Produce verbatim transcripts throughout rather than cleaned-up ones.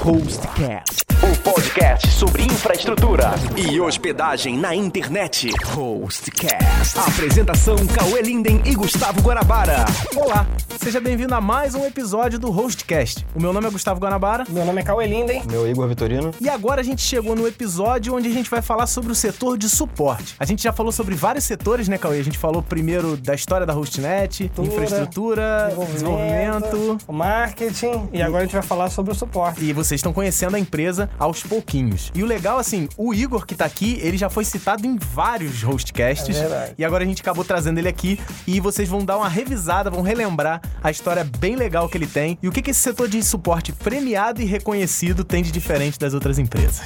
Hostcast, o podcast sobre infraestrutura e hospedagem na internet. Hostcast. Apresentação: Cauê Linden e Gustavo Guanabara. Olá, seja bem-vindo a mais um episódio do Hostcast. O meu nome é Gustavo Guanabara. Meu nome é Cauê Linden. Meu é Igor Vitorino. E agora a gente chegou no episódio onde a gente vai falar sobre o setor de suporte. A gente já falou sobre vários setores, né, Cauê? A gente falou primeiro da história da Hostnet, infraestrutura, desenvolvimento, desenvolvimento, o marketing, e agora a gente vai falar sobre o suporte. E vocês estão conhecendo a empresa aos pouquinhos. E o legal, assim, o Igor que tá aqui, ele já foi citado em vários Hostcasts. É verdade. E agora a gente acabou trazendo ele aqui e vocês vão dar uma revisada, vão relembrar a história bem legal que ele tem e o que, que esse setor de suporte premiado e reconhecido tem de diferente das outras empresas.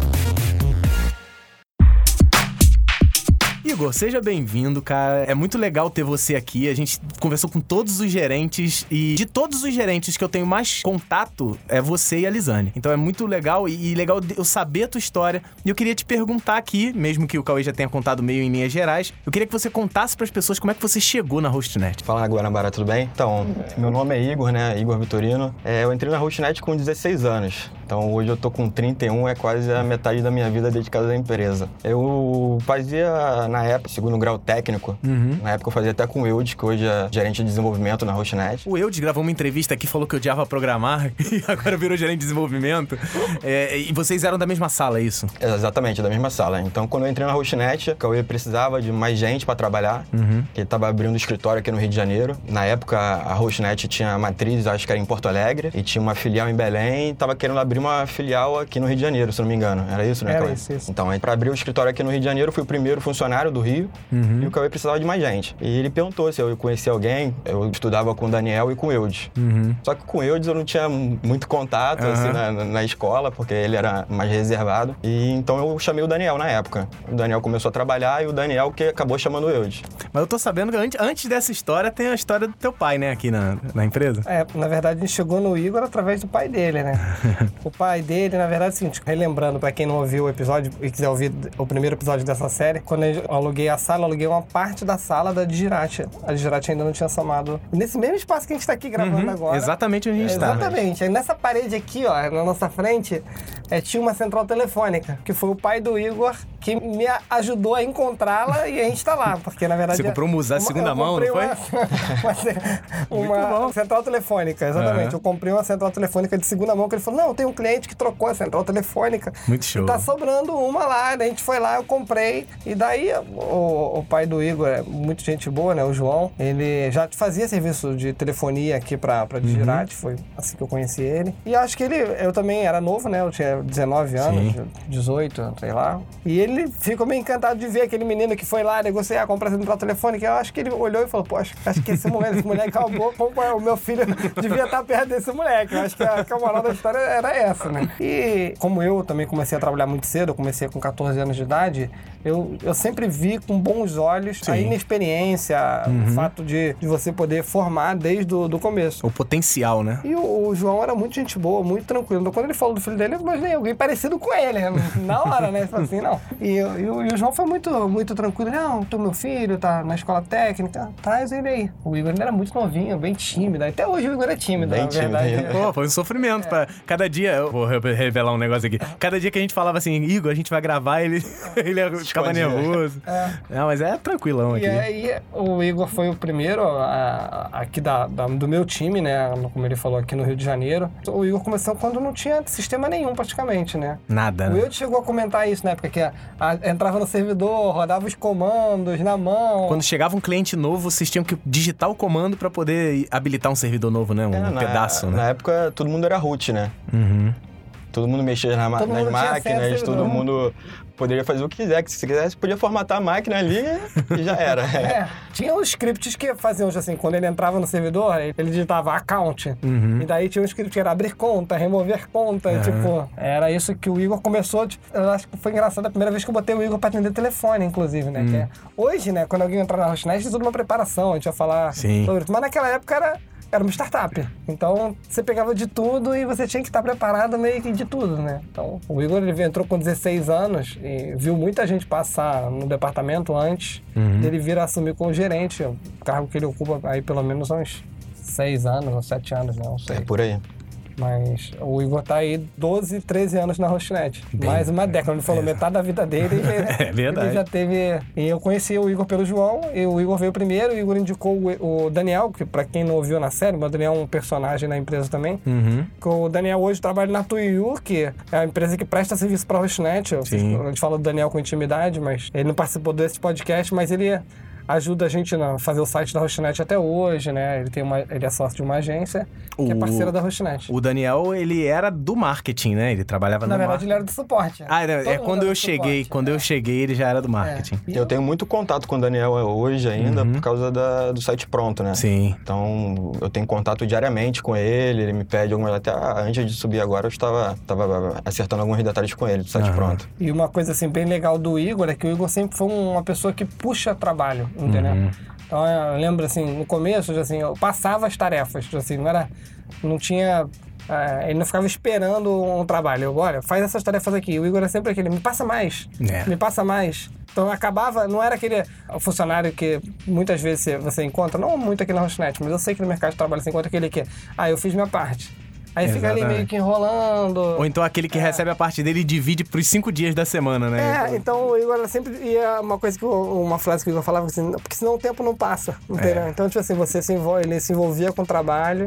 Igor, seja bem-vindo, cara. É muito legal ter você aqui. A gente conversou com todos os gerentes e de todos os gerentes que eu tenho mais contato é você e a Lisane. Então é muito legal e legal eu saber a tua história. E eu queria te perguntar aqui, mesmo que o Cauê já tenha contado meio em linhas gerais, eu queria que você contasse para as pessoas como é que você chegou na Hostnet. Fala, Guanabara, tudo bem? Então, meu nome é Igor, né? Igor Vitorino. É, eu entrei na Hostnet com dezesseis anos. Então hoje eu tô com trinta e um, é quase a metade da minha vida dedicada à empresa. Eu fazia, na época, segundo grau técnico. Uhum. Na época eu fazia até com o Eudes, que hoje é gerente de desenvolvimento na Hostnet. O Eudes gravou uma entrevista aqui, falou que odiava programar e agora virou gerente de desenvolvimento. É, e vocês eram da mesma sala, é isso? É, exatamente, da mesma sala. Então quando eu entrei na Hostnet, o Cauê precisava de mais gente para trabalhar, uhum. que ele estava abrindo escritório aqui no Rio de Janeiro. Na época a Hostnet tinha matriz, acho que era em Porto Alegre, e tinha uma filial em Belém, e estava querendo abrir uma filial aqui no Rio de Janeiro, se não me engano. Era isso, né, Era Cauê? isso, isso. Então, para abrir o escritório aqui no Rio de Janeiro, eu fui o primeiro funcionário do Rio, uhum. e o Cauê precisava de mais gente. E ele perguntou se eu conhecia alguém. Eu estudava com o Daniel e com o Eudes. Uhum. Só que com o Eudes eu não tinha muito contato, uhum. assim, na, na escola, porque ele era mais reservado. E então eu chamei o Daniel na época. O Daniel começou a trabalhar e o Daniel que acabou chamando o Eudes. Mas eu tô sabendo que antes, antes dessa história tem a história do teu pai, né, aqui na, na empresa. É, na verdade a gente chegou no Igor através do pai dele, né? O pai dele, na verdade, é o seguinte, relembrando pra quem não ouviu o episódio e quiser ouvir o primeiro episódio dessa série, quando eu aluguei a sala, eu aluguei uma parte da sala da Digirati. A Digirati ainda não tinha somado. Nesse mesmo espaço que a gente tá aqui gravando uhum, agora. Exatamente onde a gente é, tá. Exatamente. Aí nessa parede aqui, ó, na nossa frente, é, tinha uma central telefônica, que foi o pai do Igor que me ajudou a encontrá-la e a gente tá lá, porque na verdade... Você comprou um museu de segunda mão, não foi? Uma, uma, uma central telefônica, exatamente. Uhum. Eu comprei uma central telefônica de segunda mão, que ele falou, não, tem um cliente que trocou a central telefônica. Muito show. E tá sobrando uma lá, daí a gente foi lá, eu comprei, e daí o, o pai do Igor é muito gente boa, né, o João, ele já fazia serviço de telefonia aqui pra, pra Digirati, uhum. foi assim que eu conheci ele. E acho que ele, eu também era novo, né, eu tinha dezenove anos, sim. dezoito, sei lá, e ele ficou meio encantado de ver aquele menino que foi lá negociar, comprar a central telefônica. Eu acho que ele olhou e falou, poxa, acho que esse moleque, esse moleque acabou, o meu filho devia estar perto desse moleque. Eu acho que a, que a moral da história era essa, né? E como eu também comecei a trabalhar muito cedo, eu comecei com catorze anos de idade, eu, eu sempre vi com bons olhos sim. a inexperiência, uhum. o fato de, de você poder formar desde o do começo. O potencial, né? E o, o João era muito gente boa, muito tranquilo. Então, quando ele falou do filho dele, eu imaginei alguém parecido com ele, né? Na hora, né? Assim, não. E, e, o, e o João foi muito, muito tranquilo. Não, tô meu filho, tá na escola técnica, traz ele aí. O Igor ele era muito novinho, bem tímido. Até hoje o Igor é tímido, bem na verdade. Tímido. Pô, foi um sofrimento. É. Pra cada dia, eu vou revelar um negócio aqui. Cada dia que a gente falava assim, Igor, a gente vai gravar, ele, ele ficava nervoso. É. Não, mas é tranquilão aqui. E aí, o Igor foi o primeiro a, a, aqui da, da, do meu time, né? Como ele falou, aqui no Rio de Janeiro. O Igor começou quando não tinha sistema nenhum, praticamente, né? Nada, O né? Igor chegou a comentar isso na época, que a, a, entrava no servidor, rodava os comandos na mão. Quando chegava um cliente novo, vocês tinham que digitar o comando pra poder habilitar um servidor novo, né? Um é, pedaço, na, né? Na época, todo mundo era root, né? Uhum. Todo mundo mexia na, todo nas mundo máquinas, todo mundo poderia fazer o que quiser. Se quisesse, podia formatar a máquina ali e já era. É, tinha uns scripts que faziam assim, quando ele entrava no servidor, ele digitava account. Uhum. E daí tinha um script que era abrir conta, remover conta. Uhum. Tipo, era isso que o Igor começou. Tipo, eu acho que foi engraçado a primeira vez que eu botei o Igor pra atender telefone, inclusive, né? Uhum. Que é, hoje, né, quando alguém entrar na Hostnet, tem toda uma preparação, a gente ia falar Sim. sobre isso. Mas naquela época era. Era uma startup. Então, você pegava de tudo e você tinha que estar preparado meio que de tudo, né? Então, o Igor ele entrou com dezesseis anos e viu muita gente passar no departamento antes uhum. dele vir a assumir como gerente. O cargo que ele ocupa aí pelo menos uns seis anos ou sete anos, né? Não sei. É por aí. Mas o Igor tá aí doze, treze anos na Hostnet. Bem, Mais uma década. Ele falou é. metade da vida dele. É verdade. Ele já teve... E eu conheci o Igor pelo João, e o Igor veio primeiro, o Igor indicou o, o Daniel, que pra quem não ouviu na série, o Daniel é um personagem na empresa também. Uhum. O Daniel hoje trabalha na Tuiu, que é a empresa que presta serviço pra Hostnet. Sim. A gente fala do Daniel com intimidade, mas ele não participou desse podcast, mas ele ajuda a gente a fazer o site da Hostnet até hoje, né? Ele, tem uma, ele é sócio de uma agência que O- é parceira da Hostnet. O Daniel, ele era do marketing, né? Ele trabalhava Na no verdade, ele marketing. era do suporte. Ah, é, Todo é mundo quando era eu do cheguei. suporte, Quando é. eu cheguei, ele já era do marketing. E Eu tenho muito contato com o Daniel hoje ainda por causa da- do site pronto, né? Sim. Então, eu tenho contato diariamente com ele, ele me pede algumas... Até antes de subir agora, eu estava, estava acertando alguns detalhes com ele do site Aham. pronto. E uma coisa assim bem legal do Igor é que o Igor sempre foi uma pessoa que puxa trabalho, entendeu? Uhum. Então eu lembro assim, no começo, assim, eu passava as tarefas, assim, não era. Não tinha. eh, ele não ficava esperando um trabalho. Eu, olha, faz essas tarefas aqui. O Igor era sempre aquele, me passa mais, É. me passa mais. Então acabava, não era aquele funcionário que muitas vezes você- você encontra, não muito aqui na Hostnet, mas eu sei que no mercado de trabalho você encontra aquele que, ah, eu fiz minha parte. Aí fica ali Exatamente. meio que enrolando. Ou então aquele que recebe a parte dele e divide pros cinco dias da semana, né? É, então o Igor era sempre ia uma coisa que o- uma frase que o Igor falava assim, porque senão o tempo não passa, entendeu? É. Então, tipo assim, você se envolve, ele se envolvia com o trabalho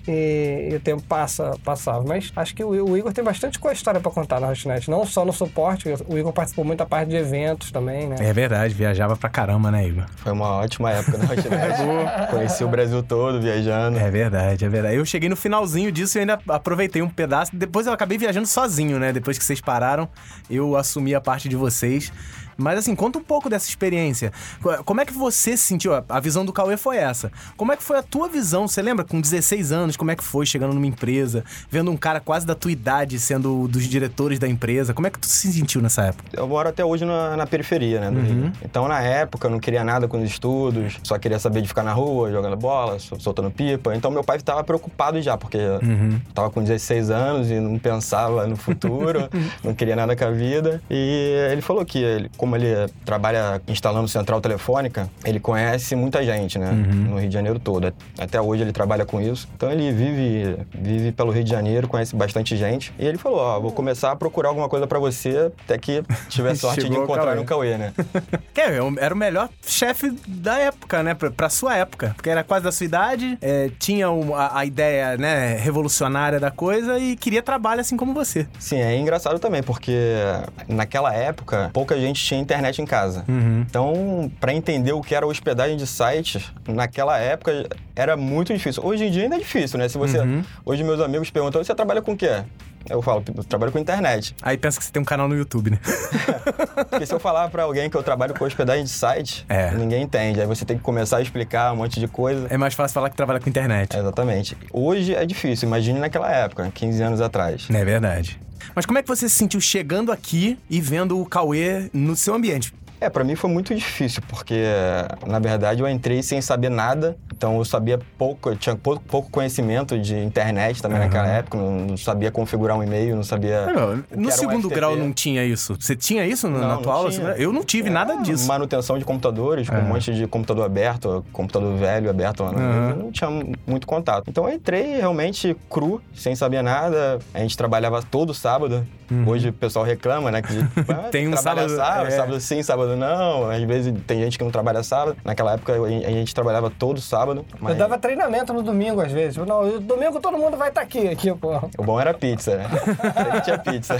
e, e o tempo passa, passava. Mas acho que o, o Igor tem bastante coisa história pra contar na Hostnet, não só no suporte, o Igor participou muito da parte de eventos também, né? É verdade, viajava pra caramba, né, Igor? Foi uma ótima época na Hostnet. Conheci o Brasil todo viajando. É verdade, é verdade. Eu cheguei no finalzinho disso e ainda aproveitei um pedaço. Depois eu acabei viajando sozinho, né? Depois que vocês pararam, eu assumi a parte de vocês. Mas assim, conta um pouco dessa experiência. Co- Como é que você se sentiu? A visão do Cauê foi essa. Como é que foi a tua visão? Você lembra, com dezesseis anos, como é que foi chegando numa empresa, vendo um cara quase da tua idade sendo um dos diretores da empresa? Como é que tu se sentiu nessa época? Eu moro até hoje na, na periferia, né, do Rio. Então, na época, eu não queria nada com os estudos, só queria saber de ficar na rua, jogando bola, sol- soltando pipa. Então, meu pai estava preocupado já, porque eu tava com dezesseis anos e não pensava no futuro, não queria nada com a vida. E ele falou que, ele, como ele trabalha instalando central telefônica, ele conhece muita gente, né, no Rio de Janeiro todo. Até hoje ele trabalha com isso. Então, ele vive, vive pelo Rio de Janeiro, conhece bastante gente. E ele falou, ó, vou começar a procurar alguma coisa pra você, até que tiver sorte de Chegou o encontrar Cauê. no Cauê, né? Que é, era o melhor chefe da época, né? Pra, pra sua época. Porque era quase da sua idade, é, tinha um- a, a ideia, né, revolucionária da coisa e queria trabalho assim como você. Sim, é engraçado também, porque naquela época, pouca gente tinha internet em casa. Então, pra entender o que era hospedagem de sites, naquela época era muito difícil. Hoje em dia ainda é difícil, né? Se você... Hoje meus amigos perguntam, você trabalha com o quê? Eu falo, eu trabalho com internet. Aí pensa que você tem um canal no YouTube, né? Porque se eu falar pra alguém que eu trabalho com hospedagem de site, É. ninguém entende. Aí você tem que começar a explicar um monte de coisa. É mais fácil falar que trabalha com internet. É, exatamente. Hoje é difícil, imagine naquela época, quinze anos atrás. É verdade. Mas como é que você se sentiu chegando aqui e vendo o Cauê no seu ambiente? É, pra mim foi muito difícil, porque, na verdade, eu entrei sem saber nada. Então, eu sabia pouco, eu tinha pouco, pouco conhecimento de internet também Uhum. naquela época. Não, não sabia configurar um e-mail, não sabia... Não, o que no era um segundo F T P. grau não tinha isso. Você tinha isso na, Não, na não tua aula? tinha. Eu não tive nada disso. Manutenção de computadores, com É. um monte de computador aberto, computador velho aberto lá no Uhum. eu não tinha muito contato. Então eu entrei realmente cru, sem saber nada. A gente trabalhava todo sábado. Hoje o pessoal reclama, né? Que ah, Tem um trabalha sábado- sábado, é. sábado sim, sábado não. Às vezes tem gente que não trabalha sábado. Naquela época a gente trabalhava todo sábado. Eu Mas dava treinamento no domingo, às vezes. Eu, Não, domingo todo mundo vai estar aqui, aqui, pô. o bom era pizza, né? Sempre tinha pizza.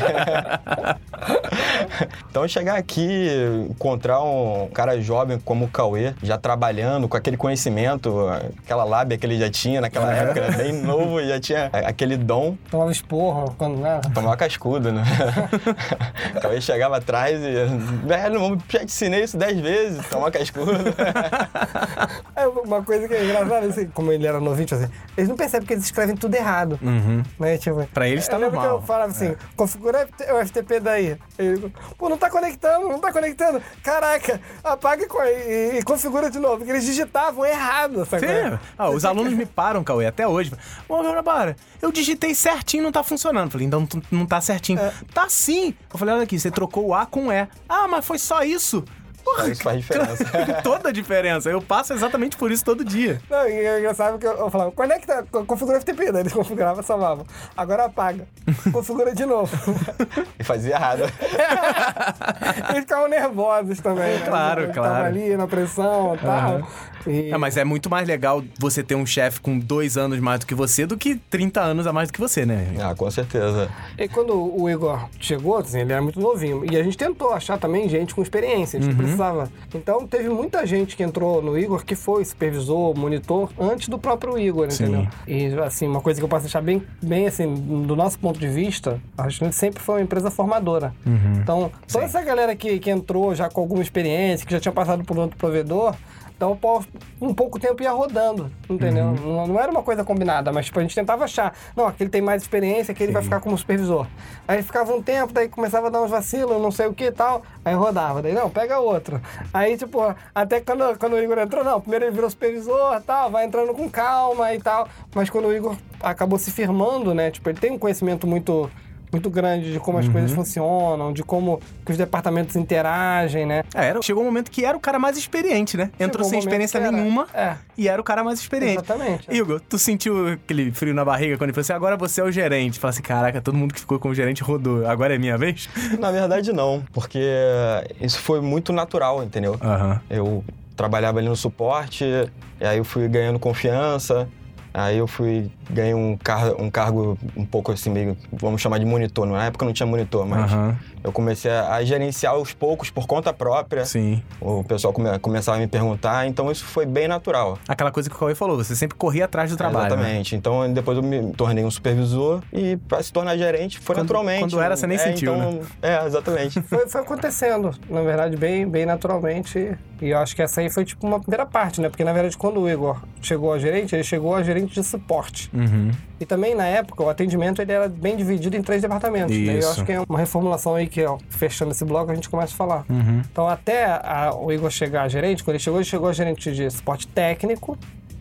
Então, chegar aqui, encontrar um cara jovem como o Cauê, já trabalhando, com aquele conhecimento, aquela lábia que ele já tinha naquela época, né? Bem novo, e já tinha aquele dom, Tomava esporro, quando né? tomava cascudo, né? O Cauê chegava atrás e... Velho, já te ensinei isso dez vezes, tomar cascudo. É uma coisa que é engraçada, assim, como ele era novinho, tipo assim, eles não percebem que eles escrevem tudo errado. Uhum. Né? Tipo, Pra eles tá eu lembro normal. que eu falava assim, configura o F T P daí. Ele, pô, não tá conectando, não tá conectando. Caraca, apaga e, co- e, e configura de novo, porque eles digitavam errado, sabe? Sim. Ah, os alunos me param, Cauê, até hoje. Ô, Gabriel, eu digitei certinho, não tá funcionando. Falei, então tu- não tá certinho. Tá sim. Eu falei, olha aqui, você trocou o A com E. Ah, mas foi só isso? Pô, Porra! Isso faz diferença. Toda a diferença. Eu passo exatamente por isso todo dia. Não, e é engraçado que eu, eu falava, conecta, configura F T P, né? Eles configuravam, salvavam. Agora apaga. Configura de novo. E fazia errado. Eles ficavam nervosos também. Né? Claro, Eles claro. Estavam ali na pressão e tal. Uhum. E... É, mas é muito mais legal você ter um chefe com dois anos mais do que você do que trinta anos a mais do que você, né? Ah, com certeza. E quando o Igor chegou, assim, ele era muito novinho. E a gente tentou achar também gente com experiência, a gente Uhum. precisava. Então teve muita gente que entrou no Igor que foi supervisor, monitor, antes do próprio Igor, Sim. entendeu? E assim, uma coisa que eu posso deixar bem, bem assim, do nosso ponto de vista, a gente sempre foi uma empresa formadora. Uhum. Então, toda Sim. essa galera que, que entrou já com alguma experiência, que já tinha passado por outro provedor, então, um pouco tempo ia rodando, entendeu? Uhum. Não, não era uma coisa combinada, mas tipo, a gente tentava achar, não, aquele tem mais experiência, aquele Sim. vai ficar como supervisor. Aí ele ficava um tempo, daí começava a dar uns vacilos, não sei o que e tal, aí rodava, daí não, pega outro. Aí, tipo, até quando, quando o Igor entrou, não, primeiro ele virou supervisor e tal, vai entrando com calma e tal, mas quando o Igor acabou se firmando, né, tipo, ele tem um conhecimento muito... muito grande de como as Uhum. coisas funcionam, de como que os departamentos interagem, né? É, era, chegou um momento que era o cara mais experiente, né? Entrou Chegou um sem momento experiência que era- nenhuma É, e era o cara mais experiente. exatamente. é. Igor, tu sentiu aquele frio na barriga quando ele falou assim, agora você é o gerente. Fala assim, caraca, todo mundo que ficou como gerente rodou, agora é minha vez? Na verdade, não, porque isso foi muito natural, entendeu? Aham. Eu trabalhava ali no suporte, e aí eu fui ganhando confiança, aí eu fui, ganhei um, car um cargo um pouco assim, meio, vamos chamar de monitor. Na época não tinha monitor, mas Aham. eu comecei a, a gerenciar aos poucos por conta própria. Sim. O pessoal come, começava a me perguntar, então isso foi bem natural. Aquela coisa que o Cauê falou, você sempre corria atrás do trabalho. Né? Exatamente. Então depois eu me tornei um supervisor e para se tornar gerente foi Quando- naturalmente. quando era, você nem é, sentiu, então, É, exatamente. Foi, foi acontecendo, na verdade, bem, bem naturalmente. E eu acho que essa aí foi tipo uma primeira parte, né? Porque, na verdade, quando o Igor chegou a gerente, ele chegou a gerente de suporte. Uhum. E também, na época, o atendimento ele era bem dividido em três departamentos. Né? Eu Isso. acho que é uma reformulação aí que, ó, fechando esse bloco, a gente começa a falar. Uhum. Então, até a- o Igor chegar a gerente, quando ele chegou, ele chegou a gerente de suporte técnico.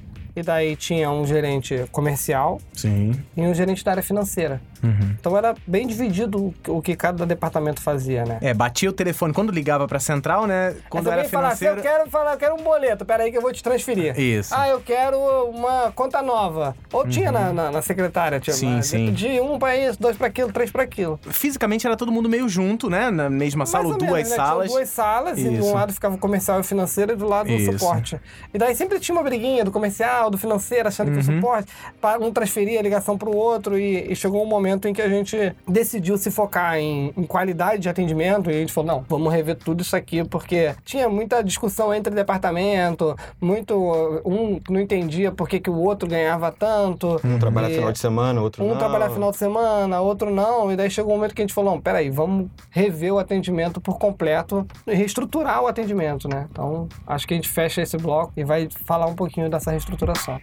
E daí tinha um gerente comercial Sim. e um gerente da área financeira. Uhum. Então, era bem dividido o que cada departamento fazia, né? É, batia o telefone quando ligava pra central, né? Quando Aí era também falar assim, financeiro... eu quero falar, eu quero um boleto, peraí que eu vou te transferir. Isso. Ah, eu quero uma conta nova. Ou tinha na, na, na secretária, tinha Sim, uma- sim. de um pra isso, dois pra aquilo, três pra aquilo. Fisicamente era todo mundo meio junto, né? Na mesma sala, ou Mais ou duas menos, né? salas. Tinha duas salas, e de Isso. um lado ficava o comercial e o financeiro, e do lado Isso. o suporte. E daí sempre tinha uma briguinha do comercial, do financeiro, achando Uhum. que o suporte, pra um transferia a ligação pro outro, e, e chegou um momento em que a gente decidiu se focar em, em qualidade de atendimento, e a gente falou, não, vamos rever tudo isso aqui, porque tinha muita discussão entre departamento, muito, um não entendia por que, que o outro ganhava tanto. Um trabalha e- final de semana, outro um não. trabalhar final de semana, outro não. E daí chegou um momento que a gente falou, não, peraí, vamos rever o atendimento por completo e reestruturar o atendimento, né? Então, acho que a gente fecha esse bloco e vai falar um pouquinho dessa reestruturação.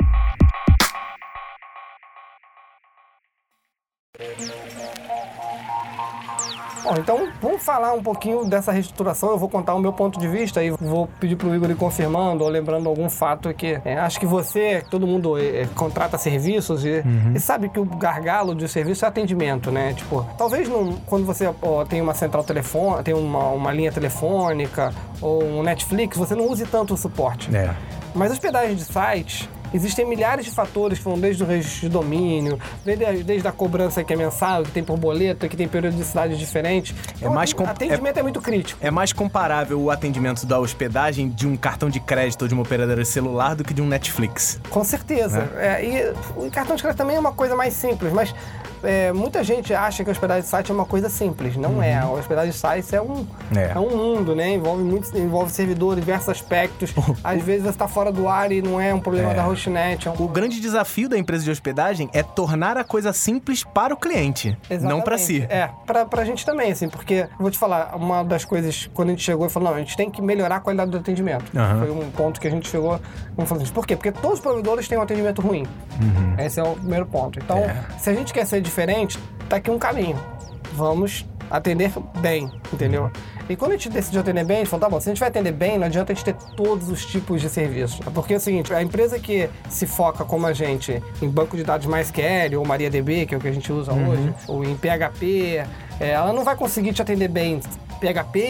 Bom, então vamos falar um pouquinho dessa reestruturação. Eu vou contar o meu ponto de vista e vou pedir pro Igor ir confirmando ou lembrando algum fato que é, acho que você, todo mundo é, contrata serviços e, e sabe que o gargalo de serviço é atendimento, né? Tipo, talvez não, quando você ó, tem uma central telefônica, tem uma, uma linha telefônica ou um Netflix, você não use tanto o suporte. É. Mas hospedagem de sites, existem milhares de fatores que vão desde o registro de domínio, desde a, desde a cobrança que é mensal, que tem por boleto, que tem periodicidade diferente. Então, mais com- atendimento é... é muito crítico. É mais comparável o atendimento da hospedagem de um cartão de crédito ou de uma operadora de celular do que de um Netflix. Com certeza. É, e o cartão de crédito também é uma coisa mais simples, mas é, muita gente acha que a hospedagem de site é uma coisa simples. Não é. A hospedagem de sites é um, É. é. um mundo, né? Envolve muitos, envolve servidor, diversos aspectos. Às vezes você está fora do ar e não é um problema É. da hostnet. É um... O grande desafio da empresa de hospedagem é tornar a coisa simples para o cliente, não para si. É, pra, pra gente também, assim, porque, vou te falar, uma das coisas, quando a gente chegou e falou, não, a gente tem que melhorar a qualidade do atendimento. Aham. Foi um ponto que a gente chegou, vamos falar assim, por quê? Porque todos os provedores têm um atendimento ruim. Esse é o primeiro ponto. Então, É. se a gente quer ser diferente, tá aqui um caminho. Vamos atender bem, entendeu? E quando a gente decidiu atender bem, a gente falou, tá bom, se a gente vai atender bem, não adianta a gente ter todos os tipos de serviços. Porque é o seguinte, a empresa que se foca como a gente em banco de dados MySQL ou MariaDB, que é o que a gente usa hoje, ou em P H P, é, ela não vai conseguir te atender bem P H P,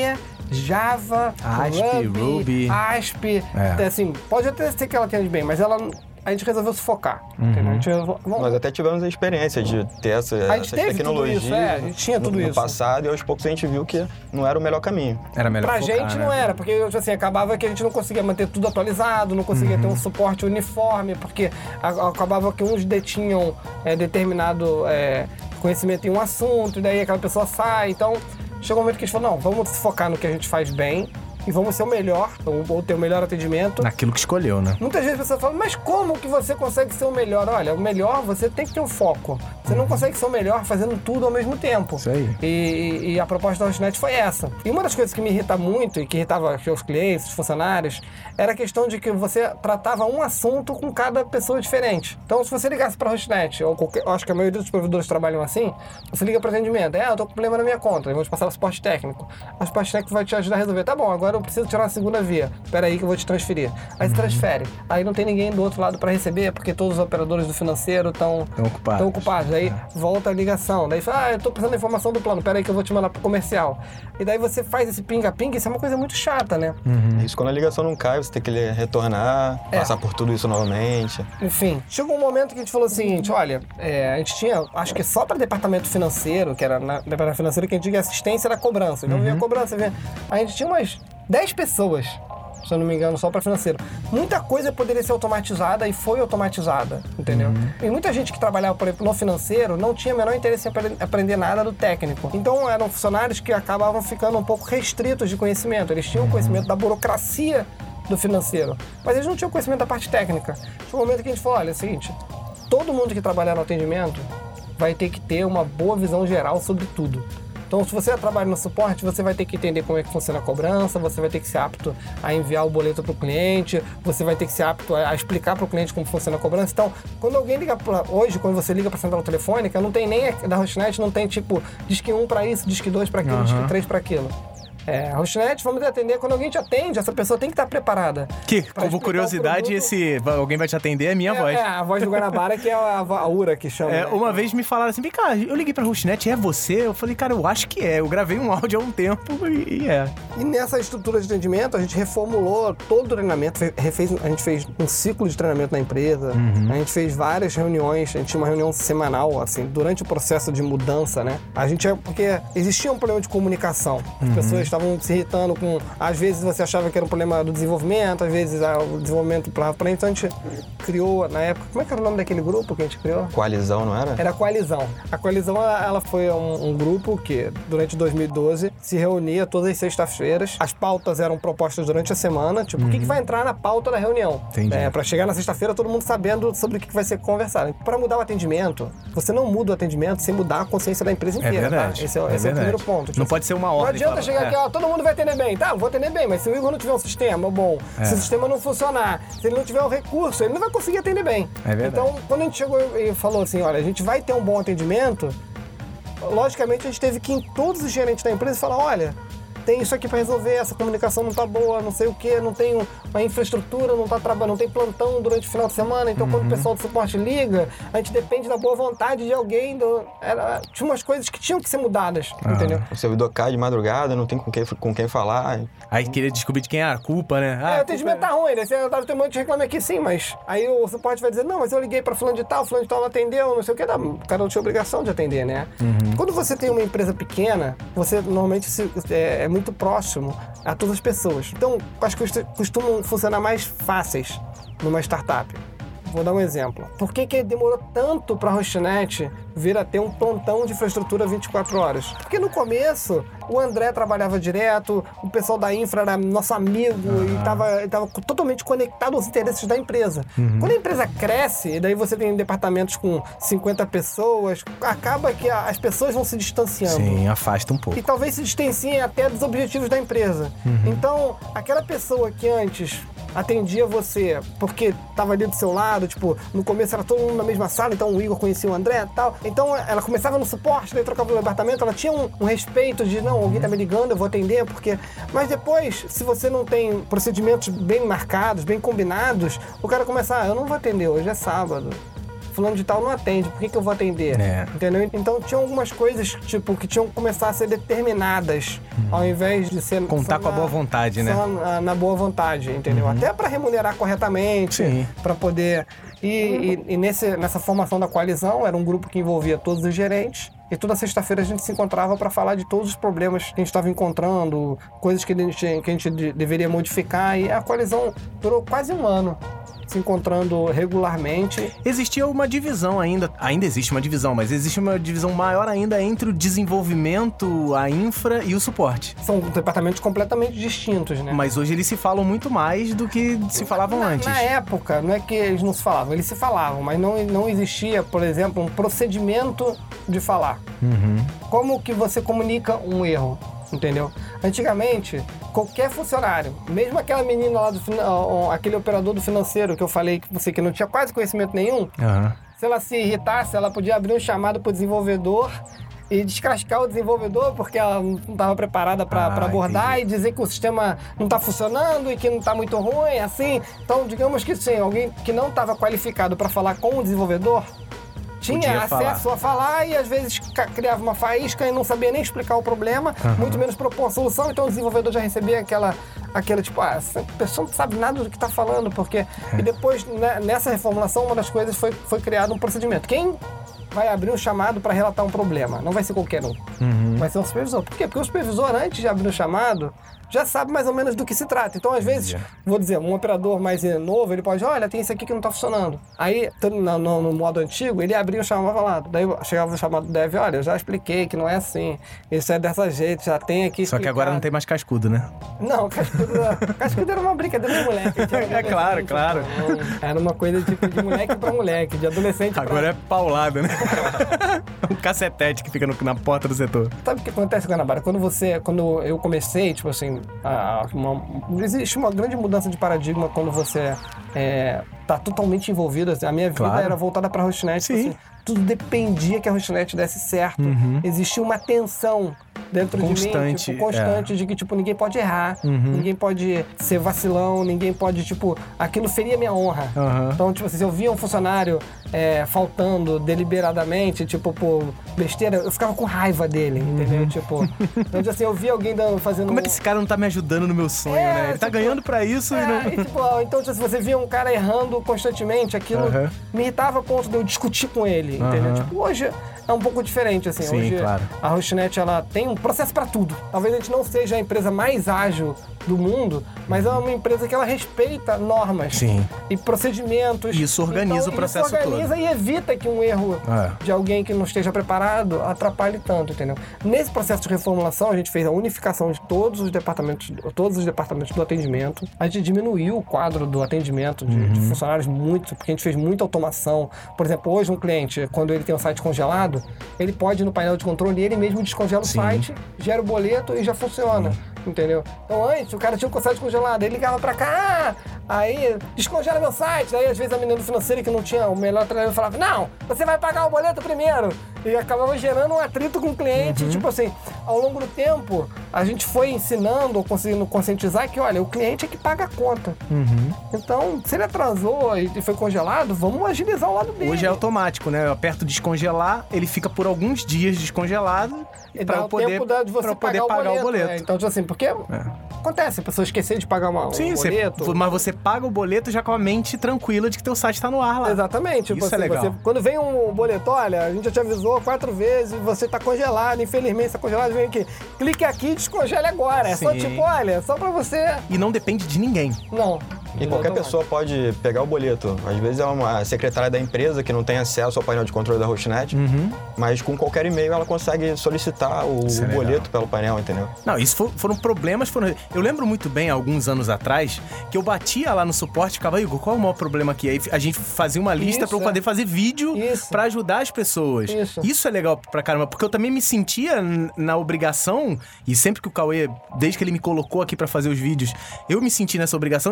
Java, A S P, Ruby, Ruby. A S P. É. Assim, pode até ser que ela atende bem, mas ela... A gente resolveu se focar, uhum. entendeu? A gente resolveu... Nós até tivemos a experiência de ter essa, a gente essas teve tecnologias tudo isso, é, a gente tinha tudo no, isso. no passado, e aos poucos a gente viu que não era o melhor caminho. Era melhor Pra focar, gente né? não era, porque assim, acabava que a gente não conseguia manter tudo atualizado, não conseguia Uhum. ter um suporte uniforme, porque a- acabava que uns detinham é, determinado é, conhecimento em um assunto, e daí aquela pessoa sai. Então, chegou um momento que a gente falou, não, vamos se focar no que a gente faz bem, e vamos ser o melhor, ou, ou ter o melhor atendimento. Naquilo que escolheu, né? Muitas vezes a pessoa fala, mas como que você consegue ser o melhor? Olha, o melhor você tem que ter um foco. Você não consegue ser o melhor fazendo tudo ao mesmo tempo. Isso aí. E, e a proposta da Hostnet foi essa. E uma das coisas que me irrita muito, e que irritava os clientes, os funcionários, era a questão de que você tratava um assunto com cada pessoa diferente. Então, se você ligasse para a Hostnet, ou qualquer, eu acho que a maioria dos provedores trabalham assim, você liga para atendimento, é, eu tô com problema na minha conta, eu vou te passar o suporte técnico. O suporte técnico vai te ajudar a resolver. Tá bom, agora eu preciso tirar uma segunda via. Espera aí que eu vou te transferir. Aí você transfere. Aí não tem ninguém do outro lado para receber, porque todos os operadores do financeiro estão ocupados. ocupados. Aí volta a ligação. Daí fala, ah, eu tô precisando da informação do plano, pera aí que eu vou te mandar pro comercial. E daí você faz esse pinga-pinga, isso é uma coisa muito chata, né? Uhum. Isso quando a ligação não cai, você tem que retornar, É. passar por tudo isso novamente. Enfim, chegou um momento que a gente falou o seguinte, olha, é, a gente tinha, acho que só para departamento financeiro, que era na departamento financeiro que a gente tinha assistência da cobrança. Então vinha cobrança, vinha... A gente tinha umas dez pessoas, se eu não me engano, só para financeiro. Muita coisa poderia ser automatizada e foi automatizada, entendeu? E muita gente que trabalhava, por exemplo, no financeiro não tinha o menor interesse em apre- aprender nada do técnico. Então eram funcionários que acabavam ficando um pouco restritos de conhecimento. Eles tinham conhecimento da burocracia do financeiro, mas eles não tinham conhecimento da parte técnica. Chegou um momento que a gente falou, olha, é o seguinte, todo mundo que trabalhar no atendimento vai ter que ter uma boa visão geral sobre tudo. Então, se você trabalha no suporte, você vai ter que entender como é que funciona a cobrança, você vai ter que ser apto a enviar o boleto para o cliente, você vai ter que ser apto a explicar para o cliente como funciona a cobrança. Então, quando alguém liga pra, hoje, quando você liga para a central telefônica, não tem nem da Hostnet, não tem tipo, disque um para isso, disque dois para aquilo, Uhum. disque três para aquilo. É, a Hostnet, vamos atender, quando alguém te atende, essa pessoa tem que estar preparada. Que, pra como explicar curiosidade, o produto. esse alguém vai te atender é minha É, voz. é, a voz do Guanabara, que é a, a URA que chama. É, né? uma vez me falaram assim, vem cá, eu liguei pra Hostnet, é você? Eu falei, cara, eu acho que é. Eu gravei um áudio há um tempo e, e é. E nessa estrutura de atendimento, a gente reformulou todo o treinamento, fe- refez, a gente fez um ciclo de treinamento na empresa, a gente fez várias reuniões, a gente tinha uma reunião semanal, assim, durante o processo de mudança, né? A gente, é- porque existia um problema de comunicação, as pessoas estavam se irritando com, às vezes você achava que era um problema do desenvolvimento, às vezes ah, o desenvolvimento para frente, então a gente criou, na época, como é que era o nome daquele grupo que a gente criou? Coalizão, não era? Era a Coalizão. A Coalizão, ela ela foi um, um grupo que, durante dois mil e doze, se reunia todas as sextas-feiras. As pautas eram propostas durante a semana, tipo, o que, que vai entrar na pauta da reunião. Entendi. É, pra chegar na sexta-feira, todo mundo sabendo sobre o que, que vai ser conversado. Para mudar o atendimento, você não muda o atendimento sem mudar a consciência da empresa É inteira, verdade. tá? Esse é, é esse é o verdade. primeiro ponto. Tipo Não assim, pode ser uma não ordem. adianta fala- chegar é. aqui, ó, todo mundo vai atender bem. Tá, eu vou atender bem, mas se o Igor não tiver um sistema bom, É. se o sistema não funcionar, se ele não tiver um recurso, ele não vai conseguir atender bem. É verdade. Então, quando a gente chegou e falou assim, olha, a gente vai ter um bom atendimento, logicamente a gente teve que ir em todos os gerentes da empresa e falar, olha, tem isso aqui para resolver, essa comunicação não tá boa, não sei o que, não tem uma infraestrutura, não tá trabalhando, não tem plantão durante o final de semana, então quando o pessoal do suporte liga, a gente depende da boa vontade de alguém, do... Era... tinha umas coisas que tinham que ser mudadas, entendeu? O servidor cai de madrugada, não tem com quem, com quem falar. Aí queria descobrir de quem era a culpa, né? Ah, É, a o atendimento culpa tá ruim, né? Você deve ter um monte de reclame aqui, sim, mas aí o suporte vai dizer, não, mas eu liguei pra fulano de tal, fulano de tal não atendeu, não sei o que, o cara não tinha obrigação de atender, né? Quando você tem uma empresa pequena, você normalmente se- é, é muito próximo a todas as pessoas. Então, as coisas costumam funcionar mais fáceis numa startup. Vou dar um exemplo. Por que que demorou tanto para a Hostnet vir a ter um plantão de infraestrutura vinte e quatro horas? Porque no começo, o André trabalhava direto, o pessoal da infra era nosso amigo e estava tava totalmente conectado aos interesses da empresa. Quando a empresa cresce, e daí você tem departamentos com cinquenta pessoas, acaba que a- as pessoas vão se distanciando. Sim, afasta um pouco. E talvez se distanciem até dos objetivos da empresa. Então, aquela pessoa que antes atendia você porque estava ali do seu lado, tipo, no começo era todo mundo na mesma sala, então o Igor conhecia o André e tal. Então, ela começava no suporte, daí trocava no departamento, ela tinha um, um respeito de, não, alguém tá me ligando, eu vou atender, porque... Mas depois, se você não tem procedimentos bem marcados, bem combinados, o cara começa, ah, eu não vou atender, hoje é sábado. fulano de tal não atende, por que, que eu vou atender? É. Entendeu? Então tinha algumas coisas, tipo, que tinham que começar a ser determinadas, hum. ao invés de ser... Contar com a boa vontade, né? Só na, na boa vontade, entendeu? Uhum. Até para remunerar corretamente, para poder... E, e, e nesse, nessa formação da coalizão, era um grupo que envolvia todos os gerentes. E toda sexta-feira a gente se encontrava para falar de todos os problemas que a gente estava encontrando, coisas que a gente, que a gente deveria modificar. E a coalizão durou quase um ano, se encontrando regularmente. Existia uma divisão ainda, ainda existe uma divisão, mas existe uma divisão maior ainda entre o desenvolvimento, a infra e o suporte. São departamentos completamente distintos, né? Mas hoje eles se falam muito mais do que se falavam na, antes. Na época, não é que eles não se falavam, eles se falavam, mas não, não existia, por exemplo, um procedimento de falar. Uhum. Como que você comunica um erro? Entendeu? Antigamente, qualquer funcionário, mesmo aquela menina lá, do aquele operador do financeiro que eu falei que você que não tinha quase conhecimento nenhum, uhum. se ela se irritasse, ela podia abrir um chamado para o desenvolvedor e descascar o desenvolvedor porque ela não estava preparada para ah, abordar entendi. E dizer que o sistema não está funcionando e que não está muito ruim, assim. Então, digamos que sim, alguém que não estava qualificado para falar com o desenvolvedor tinha acesso falar. a falar e às vezes criava uma faísca e não sabia nem explicar o problema, uhum. muito menos propor a solução, então o desenvolvedor já recebia aquela, aquela tipo, ah, essa pessoa não sabe nada do que está falando, porque... É. E depois, né, nessa reformulação, uma das coisas foi, foi criado um procedimento. Quem vai abrir um chamado para relatar um problema? Não vai ser qualquer um, uhum. vai ser um supervisor. Por quê? Porque o supervisor, antes de abrir o chamado, já sabe mais ou menos do que se trata. Então, às vezes, yeah. vou dizer, um operador mais novo, ele pode, olha, tem isso aqui que não está funcionando. Aí, no, no, no modo antigo, ele abria o chamado lá. Daí chegava o chamado do dev, olha, eu já expliquei que não é assim. Isso é dessa jeito, já tem aqui Só explicado. que agora não tem mais cascudo, né? Não, cascudo, cascudo era uma brincadeira de moleque. É claro, claro. Então, era uma coisa tipo de moleque pra moleque, de adolescente pra... Agora é paulada, né? Um cacetete que fica no, na porta do setor. Sabe o que acontece, Guanabara? Quando você, quando eu comecei, tipo assim, a, uma, existe uma grande mudança de paradigma quando você é, tá totalmente envolvido. A minha vida claro. era voltada pra Hostnet. Sim. Tipo assim, tudo dependia que a Hostnet desse certo. Uhum. Existia uma tensão dentro constante, de mim, tipo, constante, é. de que, tipo, ninguém pode errar, uhum. ninguém pode ser vacilão, ninguém pode, tipo, aquilo feria minha honra. Uhum. Então, tipo, se eu via um funcionário é, faltando deliberadamente, tipo, por besteira, eu ficava com raiva dele, uhum. entendeu? Tipo, então, assim, eu via alguém dando, fazendo... Como é que esse cara não tá me ajudando no meu sonho, é, né? Ele tipo, tá ganhando pra isso é, e não... E, tipo, então, se você via um cara errando constantemente, aquilo uhum. me irritava a ponto de eu discutir com ele, uhum. entendeu? Tipo, hoje é um pouco diferente, assim. Sim, hoje claro. a Hostnet, ela tem um processo pra tudo. Talvez a gente não seja a empresa mais ágil do mundo, mas é uma empresa que ela respeita normas Sim. e procedimentos. Isso organiza então, o processo isso organiza todo. e evita que um erro é. de alguém que não esteja preparado atrapalhe tanto, entendeu? Nesse processo de reformulação, a gente fez a unificação de todos os departamentos, todos os departamentos do atendimento. A gente diminuiu o quadro do atendimento de, uhum. de funcionários muito, porque a gente fez muita automação. Por exemplo, hoje um cliente, quando ele tem um site congelado, ele pode ir no painel de controle e ele mesmo descongela Sim. o site, gera o boleto e já funciona. Uhum. Entendeu? Então antes o cara tinha o site congelado, ele ligava pra cá, aí descongela meu site. Aí às vezes a menina do financeiro que não tinha o melhor treinador falava, não, você vai pagar o boleto primeiro. E acabava gerando um atrito com o cliente. Uhum. Tipo assim, ao longo do tempo, a gente foi ensinando ou conseguindo conscientizar que, olha, o cliente é que paga a conta. Uhum. Então, se ele atrasou e foi congelado, vamos agilizar o lado dele. Hoje é automático, né? Eu aperto descongelar, ele fica por alguns dias descongelado e pra dá eu o poder, tempo de você pra eu pagar, poder o, pagar boleto, o boleto. Né? Então, tipo assim, porque é. acontece, a pessoa esquecer de pagar uma, Sim, um boleto. Você, mas você paga o boleto já com a mente tranquila de que teu site tá no ar lá. Exatamente. Tipo Isso assim, é legal. Você, quando vem um boleto, olha, a gente já te avisou quatro vezes, você tá congelado, infelizmente tá congelado, vem aqui. Clique aqui e descongele agora. É Sim. só tipo, olha, só pra você... E não depende de ninguém. Não. E qualquer pessoa pode pegar o boleto. Às vezes é uma secretária da empresa que não tem acesso ao painel de controle da Hostnet, uhum. mas com qualquer e-mail ela consegue solicitar o, o boleto legal. pelo painel, entendeu? Não, isso for, foram problemas... Foram... Eu lembro muito bem, alguns anos atrás, que eu batia lá no suporte e ficava, Igor, qual é o maior problema aqui? Aí a gente fazia uma lista isso, pra eu poder é. fazer vídeo isso. pra ajudar as pessoas. Isso. Isso é legal pra caramba, porque eu também me sentia na obrigação, e sempre que o Cauê, desde que ele me colocou aqui pra fazer os vídeos, eu me senti nessa obrigação de, pô,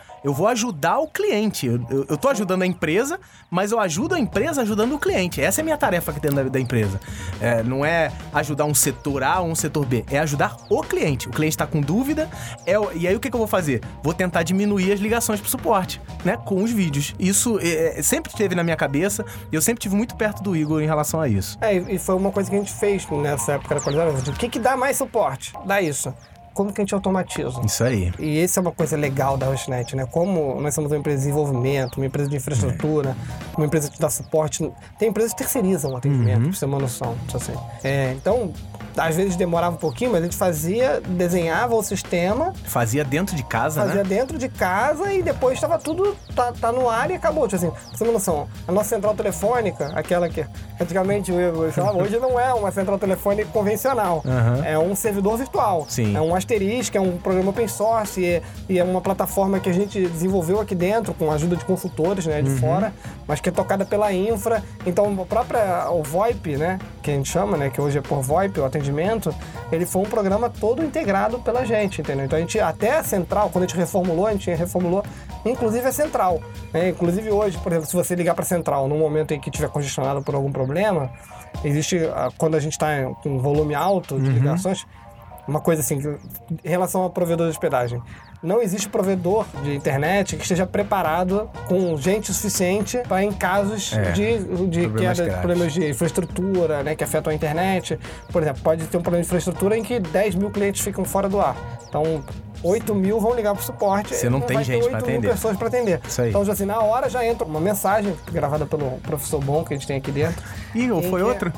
eu vou ajudar o cliente. Eu, eu, eu tô ajudando a empresa, mas eu ajudo a empresa ajudando o cliente. Essa é a minha tarefa aqui dentro da, da empresa. É, não é ajudar um setor A ou um setor B, é ajudar o cliente. O cliente tá com dúvida, é, e aí o que, que eu vou fazer? Vou tentar diminuir as ligações pro suporte, né? Com os vídeos. Isso é, sempre esteve na minha cabeça e eu sempre tive muito perto do Igor em relação a isso. É, e foi uma coisa que a gente fez nessa época da qualidade. O que que dá mais suporte? Dá isso. Como que a gente automatiza? Isso aí. E essa é uma coisa legal da Hostnet, né? Como nós somos uma empresa de desenvolvimento, uma empresa de infraestrutura, é. uma empresa que dá suporte. Tem empresas que terceirizam o atendimento, uhum. pra você ter uma noção. Assim. É, então, às vezes demorava um pouquinho, mas a gente fazia, desenhava o sistema. Fazia dentro de casa, fazia né? Fazia dentro de casa e depois estava tudo, tá, tá no ar e acabou. Tipo assim, pra você ter uma noção, a nossa central telefônica, aquela que antigamente eu falava, hoje não é uma central telefônica convencional. Uhum. É um servidor virtual. Sim. É um Asterisk, é um programa open source e, e é uma plataforma que a gente desenvolveu aqui dentro com a ajuda de consultores, né, de uhum. fora, mas que é tocada pela infra. Então, a própria, o VoIP, né, que a gente chama, né, que hoje é por VoIP, o atendimento, ele foi um programa todo integrado pela gente, entendeu? Então, a gente, até a central, quando a gente reformulou, a gente reformulou, inclusive a central, né? Inclusive hoje, por exemplo, se você ligar para a central no momento em que estiver congestionado por algum problema, existe, quando a gente está com volume alto de uhum. ligações, uma coisa assim, em relação ao provedor de hospedagem. Não existe provedor de internet que esteja preparado com gente suficiente para em casos é, de, de problemas queda, problemas de infraestrutura, né, que afetam a internet. Por exemplo, pode ter um problema de infraestrutura em que dez mil clientes ficam fora do ar. Então, oito mil vão ligar pro suporte. Você não, não tem vai gente para atender. oito mil pessoas para atender. Isso aí. Então, assim, na hora já entra uma mensagem gravada pelo professor Bom que a gente tem aqui dentro. Ih, ou foi que, outro?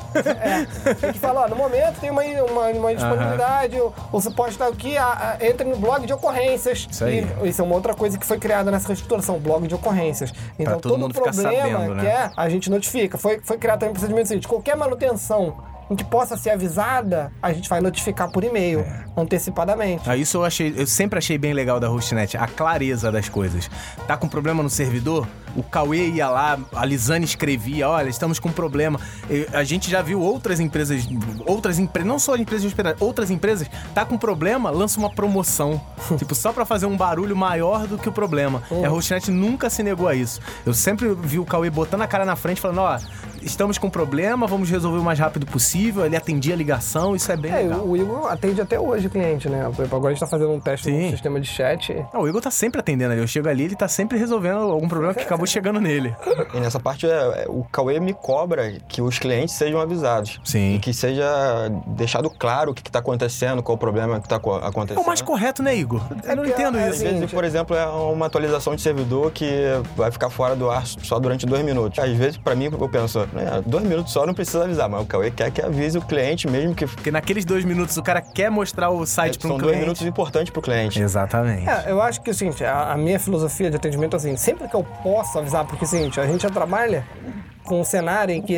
É, que fala, ó, no momento tem uma, uma, uma disponibilidade, uh-huh. o, o suporte está aqui, a, a, entra no blog de ocorrências. Isso aí. E, isso é uma outra coisa que foi criada nessa reestruturação, blog de ocorrências. Então, todo, todo mundo problema sabendo, né? que é, a gente notifica. Foi, foi criado também o procedimento seguinte, qualquer manutenção em que possa ser avisada, a gente vai notificar por e-mail, é. antecipadamente. Ah, isso eu achei, eu sempre achei bem legal da Hostnet, a clareza das coisas. Tá com problema no servidor? O Cauê ia lá, a Lisane escrevia, olha, estamos com problema. A gente já viu outras empresas, outras empresas, não só empresas de hospedagem, outras empresas, tá com problema, lança uma promoção. Tipo, só pra fazer um barulho maior do que o problema. Uhum. A Hostnet nunca se negou a isso. Eu sempre vi o Cauê botando a cara na frente, falando, ó, estamos com problema, vamos resolver o mais rápido possível. Ele atendia a ligação, isso é bem é, legal. O Igor atende até hoje cliente, né? Agora a gente tá fazendo um teste Sim. no sistema de chat. Não, o Igor tá sempre atendendo ali. Eu chego ali, ele tá sempre resolvendo algum problema que acabou chegando nele. E nessa parte, é, o Cauê me cobra que os clientes sejam avisados. Sim. E que seja deixado claro o que, que tá acontecendo, qual o problema que tá acontecendo. É o mais correto, né, Igor? Eu não entendo é, isso. Às vezes, por exemplo, é uma atualização de servidor que vai ficar fora do ar só durante dois minutos. Às vezes, pra mim, eu penso, né, dois minutos só não precisa avisar, mas o Cauê quer que avise o cliente mesmo que... Porque naqueles dois minutos o cara quer mostrar o site é, para um cliente. São dois minutos importantes pro cliente. Exatamente. É, eu acho que, assim, a, a minha filosofia de atendimento, assim, sempre que eu posso avisar, porque, assim, a gente já trabalha com um cenário em que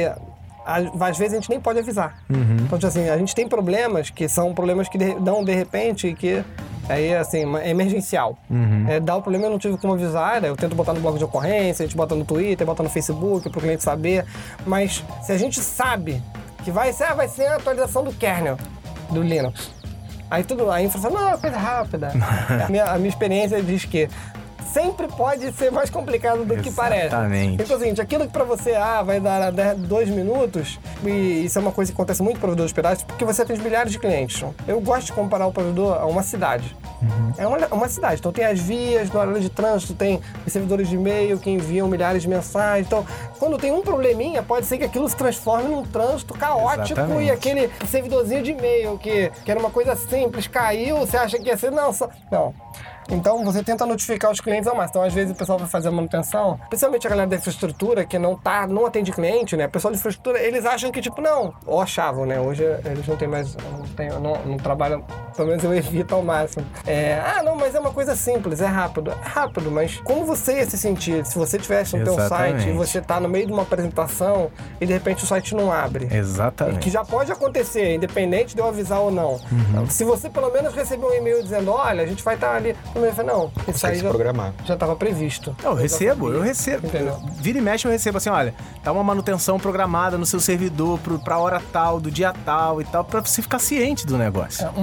às vezes a gente nem pode avisar. Uhum. Então, assim, a gente tem problemas que são problemas que dão de repente e que aí, assim, é emergencial. Uhum. É, dá o problema, eu não tive como avisar, eu tento botar no blog de ocorrência, a gente bota no Twitter, bota no Facebook pro cliente saber, mas se a gente sabe que vai ser, ah, vai ser a atualização do kernel do Linux. Aí tudo, a infra fala, não, é coisa rápida. a, minha, a minha experiência diz que sempre pode ser mais complicado do que parece. Exatamente. Então, assim, aquilo que pra você, ah, vai dar dois minutos, e isso é uma coisa que acontece muito no provedor de hospedagem, porque você atende milhares de clientes. Eu gosto de comparar o provedor a uma cidade. Uhum. É uma, uma cidade. Então, tem as vias, no horário de trânsito, tem os servidores de e-mail que enviam milhares de mensagens. Então, quando tem um probleminha, pode ser que aquilo se transforme num trânsito caótico. Exatamente. E aquele servidorzinho de e-mail que, que era uma coisa simples, caiu, você acha que ia ser... Não, só... Não. Então, você tenta notificar os clientes ao máximo. Então, às vezes, o pessoal vai fazer a manutenção, principalmente a galera da infraestrutura, que não, tá, não atende cliente, né? O pessoal da infraestrutura, eles acham que, tipo, não, ou achavam, né? Hoje, eles não têm mais, não, tem, não, não trabalham, pelo menos eu evito ao máximo. É, ah, não, mas é uma coisa simples, é rápido. É rápido, mas como você ia se sentir se você tivesse no teu site e você tá no meio de uma apresentação e, de repente, o site não abre? Exatamente. Que já pode acontecer, independente de eu avisar ou não. Uhum. Se você, pelo menos, receber um e-mail dizendo, olha, a gente vai estar ali... Eu falei, não, isso aí já, programar. já estava previsto. Eu, eu recebo, eu recebo. Entendeu? Vira e mexe eu recebo assim, olha, tá uma manutenção programada no seu servidor pro, pra hora tal, do dia tal e tal, pra você ficar ciente do negócio. É, uma coisa que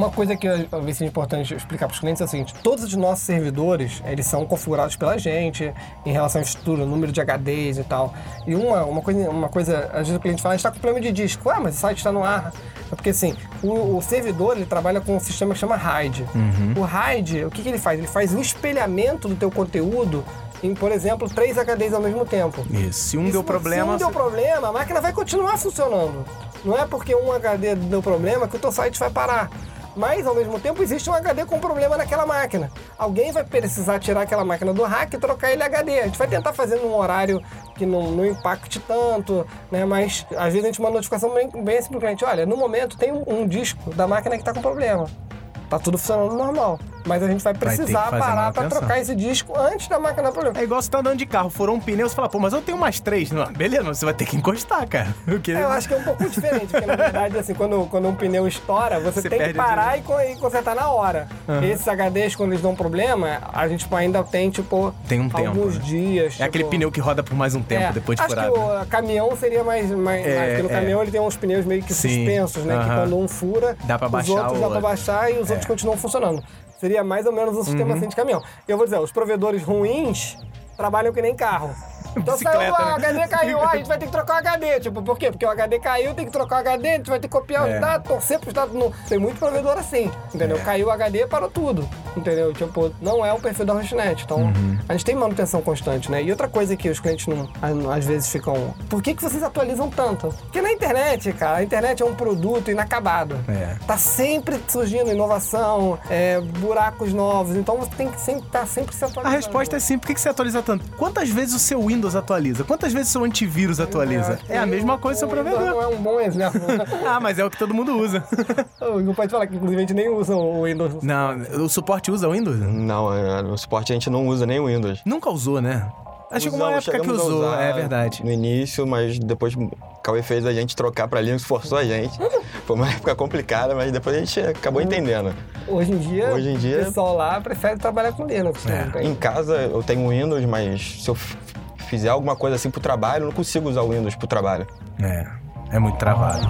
que talvez seja importante explicar para os clientes é o seguinte: todos os nossos servidores, eles são configurados pela gente em relação à estrutura, número de H Ds e tal. E uma, uma, coisa, uma coisa, às vezes o cliente fala, a gente está com problema de disco. Ah, mas o site está no ar. É porque assim, o, o servidor, ele trabalha com um sistema que chama RAID. Uhum. O RAID, o que, que ele faz? Ele faz o espelhamento do teu conteúdo em, por exemplo, três H Ds ao mesmo tempo. Isso. Se um Isso, deu problema... Se um deu problema, a máquina vai continuar funcionando. Não é porque um H D deu problema que o teu site vai parar. Mas, ao mesmo tempo, existe um H D com problema naquela máquina. Alguém vai precisar tirar aquela máquina do rack e trocar ele H D. A gente vai tentar fazer num horário que não, não impacte tanto, né? Mas, às vezes, a gente manda uma notificação bem, bem assim pro cliente. Olha, no momento, tem um, um disco da máquina que está com problema. Tá tudo funcionando normal. Mas a gente vai precisar vai parar para trocar esse disco antes da máquina dar problema. É igual você tá andando de carro, furou um pneu, você fala, pô, mas eu tenho mais três. Não, beleza, mas você vai ter que encostar, cara. Porque... É, eu acho que é um pouco diferente, porque na verdade, assim, quando, quando um pneu estoura, você, você tem que parar e, e consertar na hora. Uhum. Esses H Ds, quando eles dão problema, a gente tipo, ainda tem, tipo, tem um alguns tempo, dias. É tipo... aquele pneu que roda por mais um tempo, é, depois de acho furado. Acho que o caminhão seria mais... mais é, porque no é. caminhão ele tem uns pneus meio que Sim. suspensos, né? Uhum. Que quando um fura, dá pra os baixar outros o... dá pra baixar e os é. outros continuam funcionando. Seria mais ou menos um sistema uhum. assim de caminhão. Eu vou dizer, os provedores ruins trabalham que nem carro. Então saiu, né? O H D caiu, ah, a gente vai ter que trocar o H D. Tipo, por quê? Porque o H D caiu, tem que trocar o H D, a gente vai ter que copiar é. os dados, torcer pros dados. No... Tem muito provedor assim, entendeu? É. Caiu o H D, parou tudo, entendeu? Tipo, não é o perfil da Hostnet. Então, uhum. a gente tem manutenção constante, né? E outra coisa que os clientes não, às vezes ficam... Por que que vocês atualizam tanto? Porque na internet, cara, a internet é um produto inacabado. É. Tá sempre surgindo inovação, é, buracos novos. Então, você tem que sempre estar tá sempre se atualizando. A resposta é sim. Por que que você atualiza tanto? Quantas vezes o seu Windows atualiza? Quantas vezes o seu antivírus atualiza? É, é a mesma coisa do seu provedor. Não é um bom exemplo. Ah, mas é o que todo mundo usa. Não pode falar que, inclusive, a gente nem usa o Windows. Não, o suporte usa o Windows? Não, no suporte a gente não usa nem o Windows. Nunca usou, né? Acho que uma época que usou, é verdade. No início, mas depois o Cauê fez a gente trocar pra Linux, forçou a gente. Foi uma época complicada, mas depois a gente acabou entendendo. Hoje em dia, Hoje em dia o pessoal lá prefere trabalhar com Linux. É. Né? Em casa eu tenho Windows, mas se eu fizer alguma coisa assim pro trabalho, eu não consigo usar o Windows pro trabalho. É, é muito travado.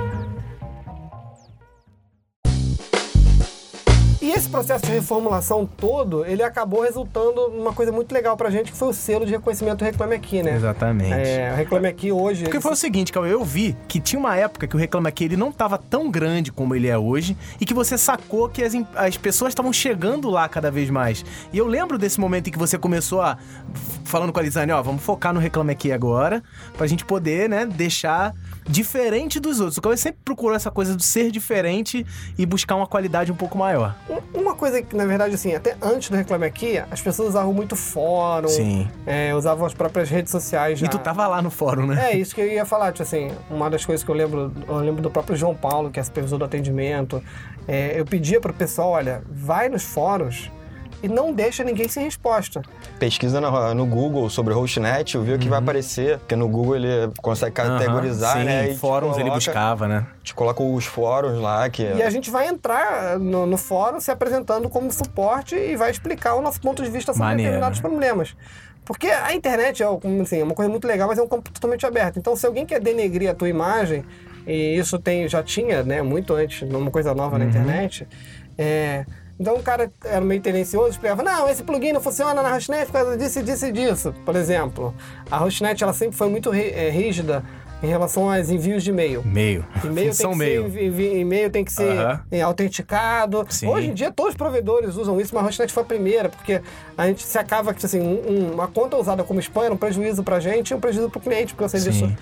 E esse processo de reformulação todo, ele acabou resultando numa coisa muito legal pra gente, que foi o selo de reconhecimento Reclame Aqui, né? Exatamente. É, o Reclame Aqui hoje... Porque foi o seguinte, Cauê, eu vi que tinha uma época que o Reclame Aqui ele não tava tão grande como ele é hoje e que você sacou que as, as pessoas estavam chegando lá cada vez mais. E eu lembro desse momento em que você começou a... falando com a Lisane, ó, vamos focar no Reclame Aqui agora, pra gente poder, né, deixar diferente dos outros. O Cauê sempre procurou essa coisa de ser diferente e buscar uma qualidade um pouco maior. Uma coisa que, na verdade, assim, até antes do Reclame Aqui, as pessoas usavam muito fórum, Sim. É, usavam as próprias redes sociais já. E tu tava lá no fórum, né? É, isso que eu ia falar, tipo assim, uma das coisas que eu lembro, eu lembro do próprio João Paulo, que é supervisor do atendimento, é, eu pedia pro pessoal, olha, vai nos fóruns e não deixa ninguém sem resposta. Pesquisa no, no Google sobre o Hostnet, viu o que uhum. vai aparecer, porque no Google ele consegue categorizar, uhum, sim, né? Sim, fóruns coloca, ele buscava, né? Te coloca os fóruns lá. Que... E a gente vai entrar no, no fórum se apresentando como suporte e vai explicar o nosso ponto de vista sobre Maneiro. determinados problemas. Porque a internet é, assim, é uma coisa muito legal, mas é um campo totalmente aberto. Então, se alguém quer denegrir a tua imagem, e isso tem, já tinha, né, muito antes, uma coisa nova uhum. na internet, é... Então o cara era meio tendencioso, explicava, não, esse plugin não funciona na Hostnet por causa disso, disso e disso. Por exemplo, a Hostnet ela sempre foi muito rígida em relação aos envios de e-mail. E-mail. E-mail tem que meio. ser, e-mail tem que ser uh-huh. autenticado. Sim. Hoje em dia todos os provedores usam isso, mas a Hostnet foi a primeira, porque a gente se acaba que assim, um, uma conta usada como spam era um prejuízo pra gente e um prejuízo pro cliente, porque o serviço... Sim.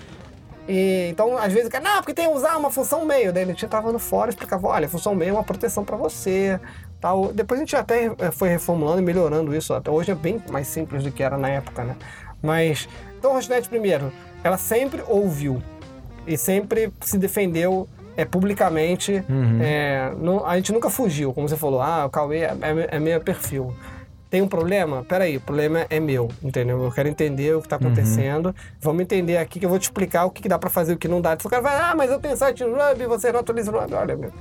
E, então, às vezes, o cara, não, porque tem que usar uma função mail. Daí a gente entrava no fórum e explicava, olha, a função mail é uma proteção para você. Tal. Depois a gente até foi reformulando e melhorando isso. Até hoje é bem mais simples do que era na época, né? Mas, então a Hostnet, primeiro, ela sempre ouviu e sempre se defendeu é, publicamente. Uhum. É, não, a gente nunca fugiu, como você falou, ah, o Cauê é, é, é meu perfil. Tem um problema? Peraí, o problema é meu, entendeu? Eu quero entender o que está acontecendo. Uhum. Vamos entender aqui que eu vou te explicar o que dá para fazer e o que não dá. Se o cara vai, ah, mas eu tenho site Ruby, você não atualiza o Ruby. Olha, meu,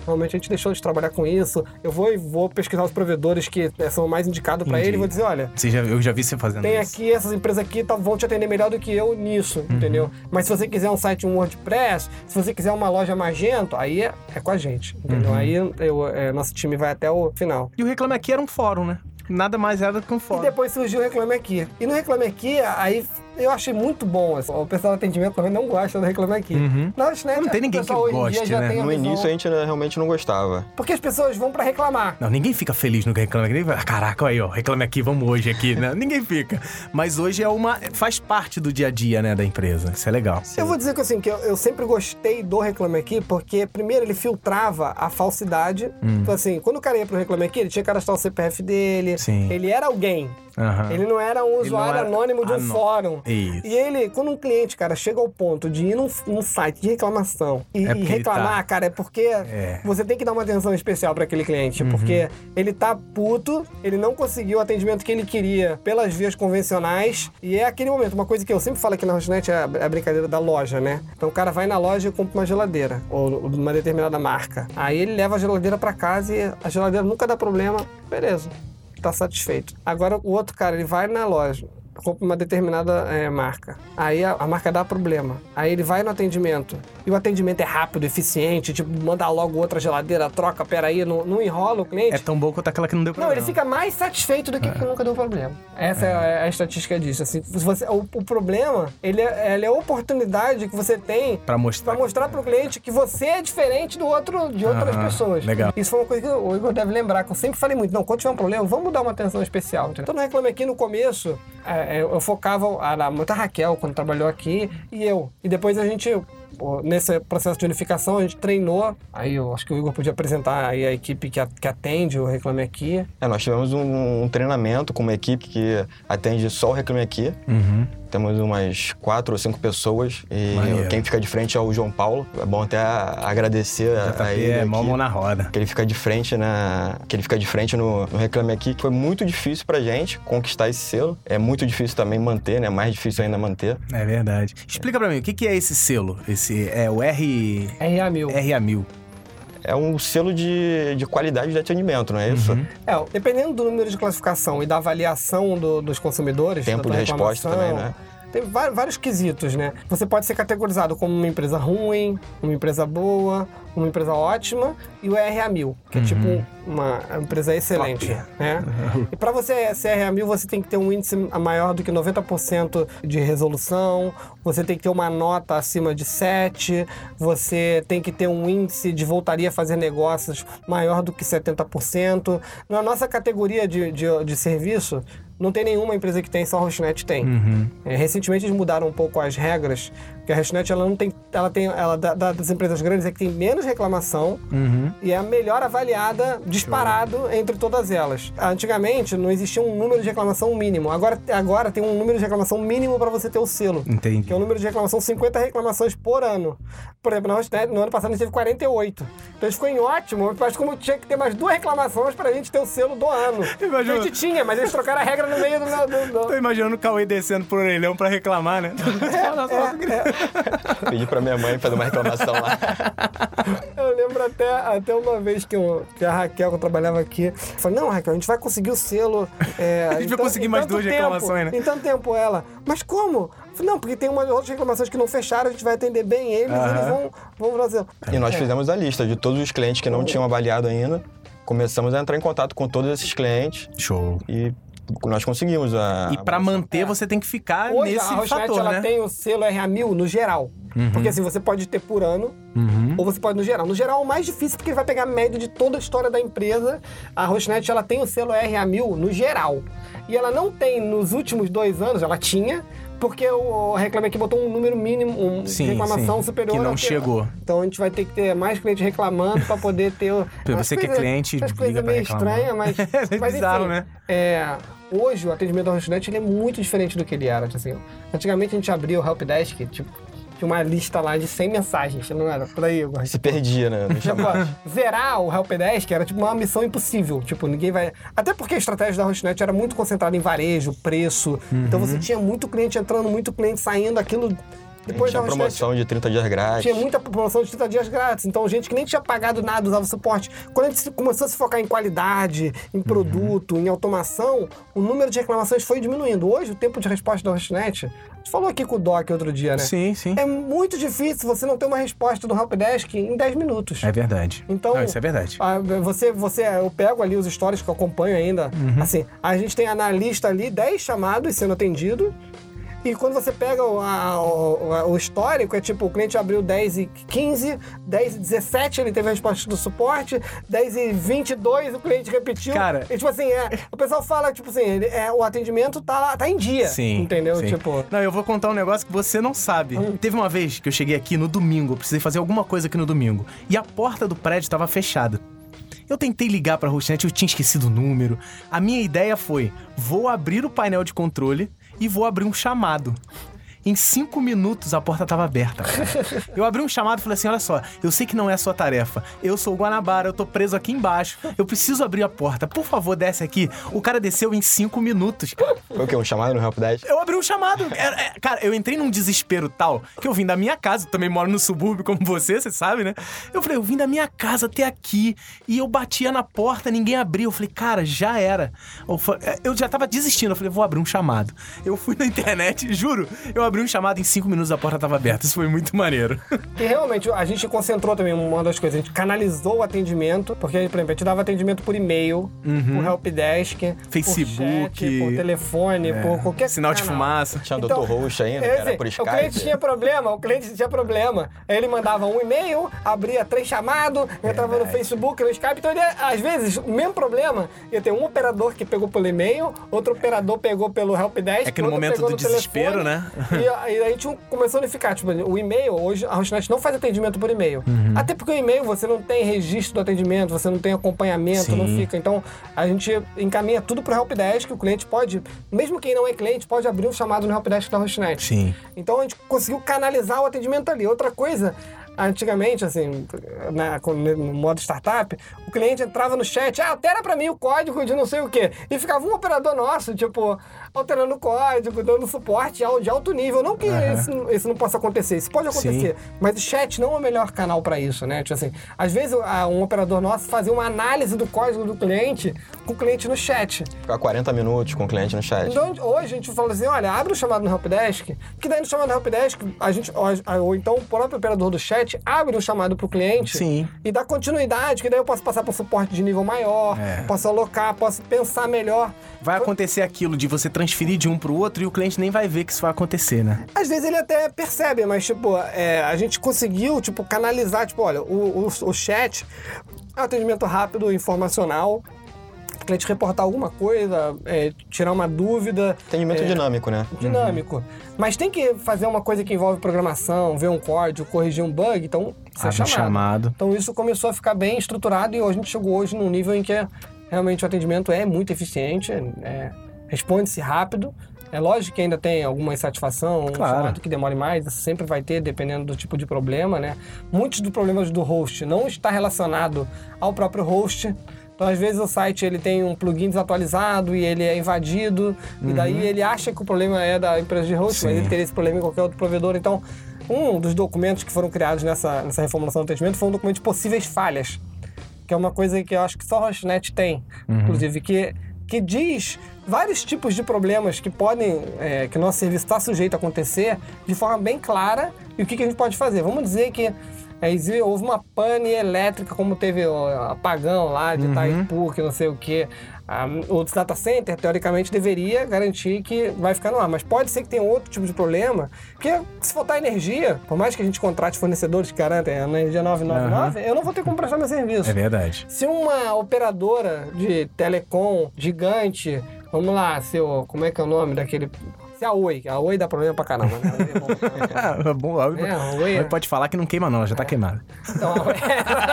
normalmente a gente deixou de trabalhar com isso. Eu vou e vou pesquisar os provedores que é, são mais indicados para ele e vou dizer, olha... Você já, eu já vi você fazendo tem isso. Tem aqui, essas empresas aqui tá, vão te atender melhor do que eu nisso, uhum. entendeu? Mas se você quiser um site, um WordPress, se você quiser uma loja Magento, aí é, é com a gente, entendeu? Uhum. Aí eu, é, nosso time vai até o final. E o Reclame Aqui era um fórum, né? Nada mais era do que um fórum. E depois surgiu o Reclame Aqui. E no Reclame Aqui, aí eu achei muito bom. Assim, o pessoal do atendimento também não gosta do Reclame Aqui. Uhum. Não, né, não tem ninguém que goste, já né? tem a no visão... início a gente realmente não gostava. Porque as pessoas vão pra reclamar. Não, ninguém fica feliz no Reclame Aqui. Ah, caraca, aí, ó, Reclame Aqui, vamos hoje aqui, né? Ninguém fica. Mas hoje é uma... faz parte do dia a dia, né, da empresa. Isso é legal. Sim. Eu vou dizer que, assim, que eu, eu sempre gostei do Reclame Aqui, porque, primeiro, ele filtrava a falsidade. Hum. Então, assim, quando o cara ia pro Reclame Aqui, ele tinha que cadastrar o C P F dele. Sim. Ele era alguém. Uhum. Ele não era um usuário era... anônimo de um Anô... fórum. Isso. E ele, quando um cliente, cara, chega ao ponto de ir num, num site de reclamação e, é e reclamar, tá... cara, é porque é. você tem que dar uma atenção especial para aquele cliente. Uhum. Porque ele tá puto, ele não conseguiu o atendimento que ele queria pelas vias convencionais. E é aquele momento, uma coisa que eu sempre falo aqui na Hostnet é a brincadeira da loja, né? Então o cara vai na loja e compra uma geladeira, ou uma determinada marca. Aí ele leva a geladeira para casa e a geladeira nunca dá problema. Beleza. Tá satisfeito. Agora o outro cara, ele vai na loja, compra uma determinada é, marca. Aí a, a marca dá problema. Aí ele vai no atendimento. E o atendimento é rápido, eficiente, tipo, manda logo outra geladeira, troca, peraí, não, não enrola o cliente. É tão bom quanto aquela que não deu problema. Não, ele fica mais satisfeito do que, é. que nunca deu problema. Essa é, é a, a estatística disso. Assim, se você, o, o problema, ele é, ele é a oportunidade que você tem pra mostrar, pra mostrar pro cliente que você é diferente do outro, de outras uhum. pessoas. Legal. Isso foi uma coisa que o Igor deve lembrar, que eu sempre falei muito. Não, quando tiver um problema, vamos dar uma atenção especial. Entendeu? Então, no Reclame Aqui, no começo, é, eu focava, era muito a Raquel, quando trabalhou aqui, e eu. E depois a gente... Nesse processo de unificação, a gente treinou. Aí eu acho que o Igor podia apresentar aí a equipe que, a, que atende o Reclame Aqui. É, nós tivemos um, um treinamento com uma equipe que atende só o Reclame Aqui. Uhum. Temos umas quatro ou cinco pessoas e Maneiro. Quem fica de frente é o João Paulo. É bom até agradecer a, a ele é aqui, mó mão na roda. Que ele fica de frente na, que ele fica de frente no, no Reclame Aqui, que foi muito difícil pra gente conquistar esse selo. É muito difícil também manter, né? Mais difícil ainda manter. É verdade. Explica pra mim, o que, que é esse selo? Esse é o R... R A mil. R A mil. É um selo de, de qualidade de atendimento, não é isso? Uhum. É, dependendo do número de classificação e da avaliação do, dos consumidores... Tempo de resposta também, né? Tem vários quesitos, né? Você pode ser categorizado como uma empresa ruim, uma empresa boa, uma empresa ótima e o R A mil, que uhum. é tipo uma empresa excelente, Top. né? Uhum. E para você ser R A mil, você tem que ter um índice maior do que noventa por cento de resolução, você tem que ter uma nota acima de sete, você tem que ter um índice de voltaria a fazer negócios maior do que setenta por cento. Na nossa categoria de, de, de serviço, não tem nenhuma empresa que tem, só a Hostnet tem. Uhum. É, recentemente eles mudaram um pouco as regras, porque a Hostnet, ela não tem, ela tem, ela da, das empresas grandes é que tem menos reclamação uhum. e é a melhor avaliada disparado Show. entre todas elas. Antigamente não existia um número de reclamação mínimo, agora, agora tem um número de reclamação mínimo para você ter o selo. Entendi. Que é o número de reclamação, cinquenta reclamações por ano. Por exemplo, na Hostnet, no ano passado a gente teve quarenta e oito. Então isso ficou em ótimo, mas como tinha que ter mais duas reclamações pra gente ter o selo do ano. Imagina. A gente tinha, mas eles trocaram a regra no meio do... do, do... Tô imaginando o Cauê descendo pro orelhão pra reclamar, né? É, é, é. Pedi pra minha mãe fazer uma reclamação lá. Eu lembro até, até uma vez que, eu, que a Raquel, que eu trabalhava aqui, falou, não, Raquel, a gente vai conseguir o selo... É, a gente vai conseguir mais duas tempo, reclamações, né? Em tanto tempo ela, mas como? Não, porque tem umas outras reclamações que não fecharam, a gente vai atender bem eles, uhum. eles vão, vão fazer. E nós é. fizemos a lista de todos os clientes que não tinham avaliado ainda. Começamos a entrar em contato com todos esses clientes. Show. E nós conseguimos a... E pra manter, é. você tem que ficar Hoje, nesse a Hostnet, fator, ela né? tem o selo R A mil no geral. Uhum. Porque assim, você pode ter por ano, uhum. ou você pode no geral. No geral, o mais difícil, porque ele vai pegar a média de toda a história da empresa. A Hostnet, ela tem o selo R A mil no geral. E ela não tem, nos últimos dois anos, ela tinha... Porque o Reclame Aqui botou um número mínimo, uma reclamação sim, superior. Que não a chegou. Então a gente vai ter que ter mais clientes reclamando para poder ter... O... Você que é cliente, as coisas meio estranhas, mas... é mas bizarro, enfim, né? É, hoje o atendimento da Hostnet ele é muito diferente do que ele era. Assim. Antigamente a gente abria o Helpdesk, tipo... Tinha uma lista lá de cem mensagens, não era? Por aí, eu gosto. Se perdia, né? Tipo, zerar o Helpdesk era tipo uma missão impossível. Tipo, ninguém vai... Até porque a estratégia da Hostnet era muito concentrada em varejo, preço. Uhum. Então você tinha muito cliente entrando, muito cliente saindo, aquilo Depois tinha da promoção de trinta dias grátis. Tinha muita promoção de trinta dias grátis. Então, gente que nem tinha pagado nada usava o suporte. Quando a gente começou a se focar em qualidade, em produto, uhum. em automação, o número de reclamações foi diminuindo. Hoje, o tempo de resposta da Hostnet... A gente falou aqui com o Doc outro dia, né? Sim, sim. É muito difícil você não ter uma resposta do Helpdesk em dez minutos. É verdade. Então, não, isso é verdade. A, você, você, eu pego ali os stories que eu acompanho ainda. Uhum. Assim, a gente tem na lista ali dez chamados sendo atendido. E quando você pega o, a, o, o histórico, é tipo, o cliente abriu dez e quinze, dez e dezessete, ele teve a resposta do suporte, dez e vinte e dois, o cliente repetiu. Cara... E, tipo assim, é, o pessoal fala, tipo assim, ele, é, o atendimento tá, tá em dia. Sim. Entendeu? Sim. Tipo... Não, eu vou contar um negócio que você não sabe. Hum. Teve uma vez que eu cheguei aqui no domingo, eu precisei fazer alguma coisa aqui no domingo, e a porta do prédio tava fechada. Eu tentei ligar pra Hostnet, eu tinha esquecido o número. A minha ideia foi, vou abrir o painel de controle e vou abrir um chamado. Em cinco minutos, a porta estava aberta, cara. Eu abri um chamado e falei assim, olha só, eu sei que não é a sua tarefa. Eu sou o Guanabara, eu tô preso aqui embaixo. Eu preciso abrir a porta. Por favor, desce aqui. O cara desceu em cinco minutos, cara. Foi o quê? Um chamado no Helpdesk? Eu abri um chamado. Era, é, cara, eu entrei num desespero tal que eu vim da minha casa. Eu também moro no subúrbio como você, você sabe, né? Eu falei, eu vim da minha casa até aqui e eu batia na porta, ninguém abriu. Eu falei, cara, já era. Eu, eu já tava desistindo. Eu falei, vou abrir um chamado. Eu fui na internet, juro, eu abri um chamado, em cinco minutos a porta tava aberta. Isso foi muito maneiro. E realmente, a gente concentrou também uma das coisas. A gente canalizou o atendimento, porque, por exemplo, a gente dava atendimento por e-mail, uhum. por helpdesk, Facebook, por chat, por telefone, é, por qualquer sinal canal. de fumaça. Tinha então, doutor Roxo ainda, é, era por Skype. O cliente tinha problema, o cliente tinha problema. Aí ele mandava um e-mail, abria três chamados, entrava no Facebook, no Skype. Então, ele, às vezes, o mesmo problema, ia ter um operador que pegou pelo e-mail, outro operador pegou pelo helpdesk. É que no momento do no desespero, telefone, né? E, e aí a gente começou a unificar. Tipo, o e-mail, hoje a Hostnet não faz atendimento por e-mail. Uhum. Até porque o e-mail você não tem registro do atendimento, você não tem acompanhamento, Sim. não fica. Então, a gente encaminha tudo pro Helpdesk, o cliente pode, mesmo quem não é cliente, pode abrir um chamado no Helpdesk da Hostnet. Sim. Então, a gente conseguiu canalizar o atendimento ali. Outra coisa... Antigamente, assim, na, no modo startup, o cliente entrava no chat, ah, altera pra mim o código de não sei o quê. E ficava um operador nosso, tipo, alterando o código, dando suporte de alto nível. Não que uhum. isso, isso não possa acontecer, isso pode acontecer. Sim. Mas o chat não é o melhor canal pra isso, né? Tipo assim, às vezes um operador nosso fazia uma análise do código do cliente com o cliente no chat. Ficar quarenta minutos com o cliente no chat. Então, hoje a gente fala assim, olha, abre o chamado no Helpdesk, que daí no chamado no Helpdesk, a gente, ou, ou então o próprio operador do chat abre um chamado pro cliente Sim. e dá continuidade, que daí eu posso passar para um suporte de nível maior, é. posso alocar, posso pensar melhor. Vai acontecer aquilo de você transferir de um pro outro e o cliente nem vai ver que isso vai acontecer, né? Às vezes ele até percebe, mas, tipo, é, a gente conseguiu, tipo, canalizar, tipo, olha, o, o, o chat é um atendimento rápido, informacional, o cliente reportar alguma coisa, é, tirar uma dúvida. Atendimento é, dinâmico, né? Dinâmico. Uhum. Mas tem que fazer uma coisa que envolve programação, ver um código, corrigir um bug, então isso é chamado. chamado. Então isso começou a ficar bem estruturado e hoje a gente chegou hoje num nível em que realmente o atendimento é muito eficiente, é, responde-se rápido. É lógico que ainda tem alguma insatisfação, um claro. chamado que demore mais, isso sempre vai ter, dependendo do tipo de problema, né? Muitos dos problemas do host não está relacionado ao próprio host. Então, às vezes, o site ele tem um plugin desatualizado e ele é invadido, uhum. e daí ele acha que o problema é da empresa de host, Sim. mas ele teria esse problema em qualquer outro provedor. Então, um dos documentos que foram criados nessa, nessa reformulação do atendimento foi um documento de possíveis falhas, que é uma coisa que eu acho que só a Hostnet tem, uhum. inclusive, que, que diz vários tipos de problemas que podem, é, que o nosso serviço está sujeito a acontecer de forma bem clara e o que, que a gente pode fazer. Vamos dizer que é, houve uma pane elétrica, como teve o apagão lá de Itaipu, uhum. que não sei o quê. Um, o data center, teoricamente, deveria garantir que vai ficar no ar. Mas pode ser que tenha outro tipo de problema, porque se faltar energia, por mais que a gente contrate fornecedores que garantem a energia novecentos e noventa e nove, uhum. eu não vou ter como prestar meu serviço. É verdade. Se uma operadora de telecom gigante, vamos lá, seu, como é que é o nome daquele... Se a Oi, a Oi dá problema pra caramba, né? É bom, a Oi, é, a Oi é... pode falar que não queima não, já tá é. queimado. Então, a Oi...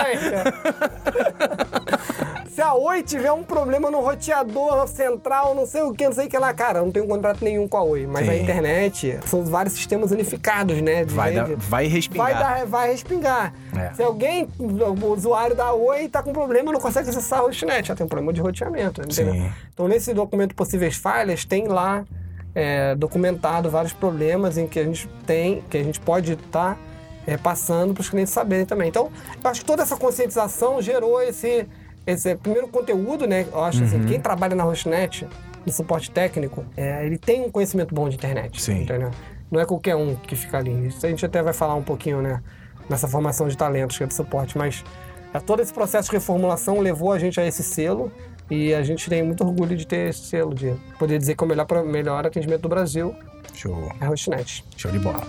Se a Oi tiver um problema no roteador central, não sei o que, não sei o que lá, cara, eu não tenho contrato nenhum com a Oi, mas Sim. a internet, são vários sistemas unificados, né? Vai, dar, vai respingar. Vai, dar, vai respingar. É. Se alguém, o usuário da Oi tá com problema, não consegue acessar a Hostnet, já tem um problema de roteamento, entendeu? Sim. Então, nesse documento Possíveis Falhas, tem lá é, documentado vários problemas em que a gente tem, que a gente pode estar tá, é, passando para os clientes saberem também. Então, eu acho que toda essa conscientização gerou esse, esse primeiro conteúdo, né? Eu acho uhum. assim, quem trabalha na Hostnet, no suporte técnico, é, ele tem um conhecimento bom de internet. Sim. Entendeu? Não é qualquer um que fica ali. Isso a gente até vai falar um pouquinho, né? Nessa formação de talentos que é do suporte, mas é, todo esse processo de reformulação levou a gente a esse selo e a gente tem muito orgulho de ter esse selo, de poder dizer que é o melhor, melhor atendimento do Brasil. Show. É a Hostnet. Show de bola.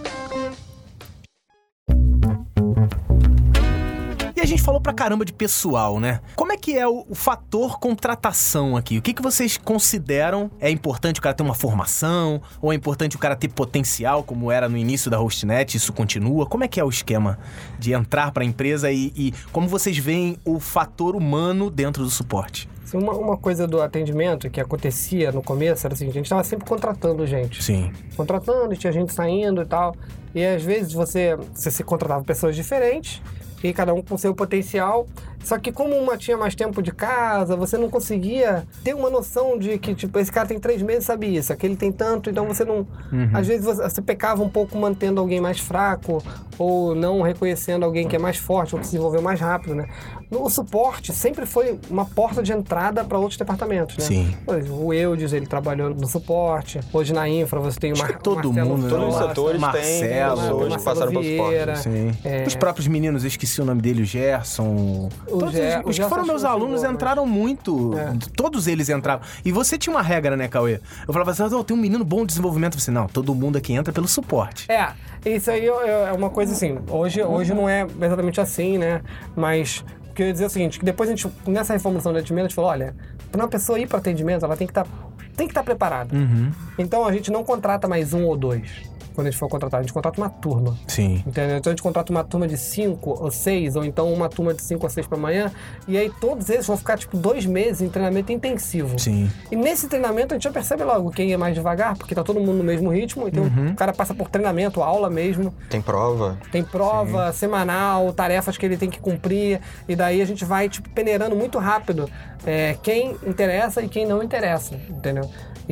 E a gente falou pra caramba de pessoal, né? Como é que é o, o fator contratação aqui? O que, que vocês consideram é importante o cara ter uma formação? Ou é importante o cara ter potencial, como era no início da Hostnet? Isso continua? Como é que é o esquema de entrar pra empresa e, e como vocês veem o fator humano dentro do suporte? Uma, uma coisa do atendimento que acontecia no começo era o seguinte, a gente estava sempre contratando gente. Sim. Contratando, tinha gente saindo e tal. E às vezes você, você se contratava pessoas diferentes, e cada um com seu potencial. Só que como uma tinha mais tempo de casa, você não conseguia ter uma noção de que, tipo, esse cara tem três meses, sabe isso, aquele tem tanto, então você não... Uhum. Às vezes você, você pecava um pouco mantendo alguém mais fraco, ou não reconhecendo alguém que é mais forte, ou que se desenvolveu mais rápido, né? O suporte sempre foi uma porta de entrada para outros departamentos, né? Sim. O Eudes, ele trabalhou no suporte. Hoje na infra você tem uma... Todo Marcelo mundo, todos os Costa, setores Marcelo, têm pessoas que passaram pelo Vieira, suporte. Sim. É... Os próprios meninos, eu esqueci o nome dele, o Gerson. O Todos Ger- os, os o que foram Gerson meus chegou, alunos mas- entraram muito. É. Todos eles entravam. E você tinha uma regra, né, Cauê? Eu falava assim, oh, tem um menino bom de desenvolvimento. Você, não, todo mundo aqui entra pelo suporte. É, isso aí é uma coisa assim, hoje, hoje não é exatamente assim, né? Mas o que eu ia dizer é o seguinte, que depois a gente, nessa reformulação de atendimento, a gente falou, olha, para uma pessoa ir para atendimento, ela tem que estar tem que estar preparada. Uhum. Então a gente não contrata mais um ou dois. Quando a gente for contratar, a gente contrata uma turma. Sim. Entendeu? Então a gente contrata uma turma de cinco ou seis, ou então uma turma de cinco ou seis para amanhã, e aí todos eles vão ficar tipo dois meses em treinamento intensivo. Sim. E nesse treinamento a gente já percebe logo quem é mais devagar, porque tá todo mundo no mesmo ritmo, então Uhum. o cara passa por treinamento, aula mesmo. Tem prova. Tem prova semanal, tarefas que ele tem que cumprir, e daí a gente vai tipo, peneirando muito rápido é, quem interessa e quem não interessa, entendeu?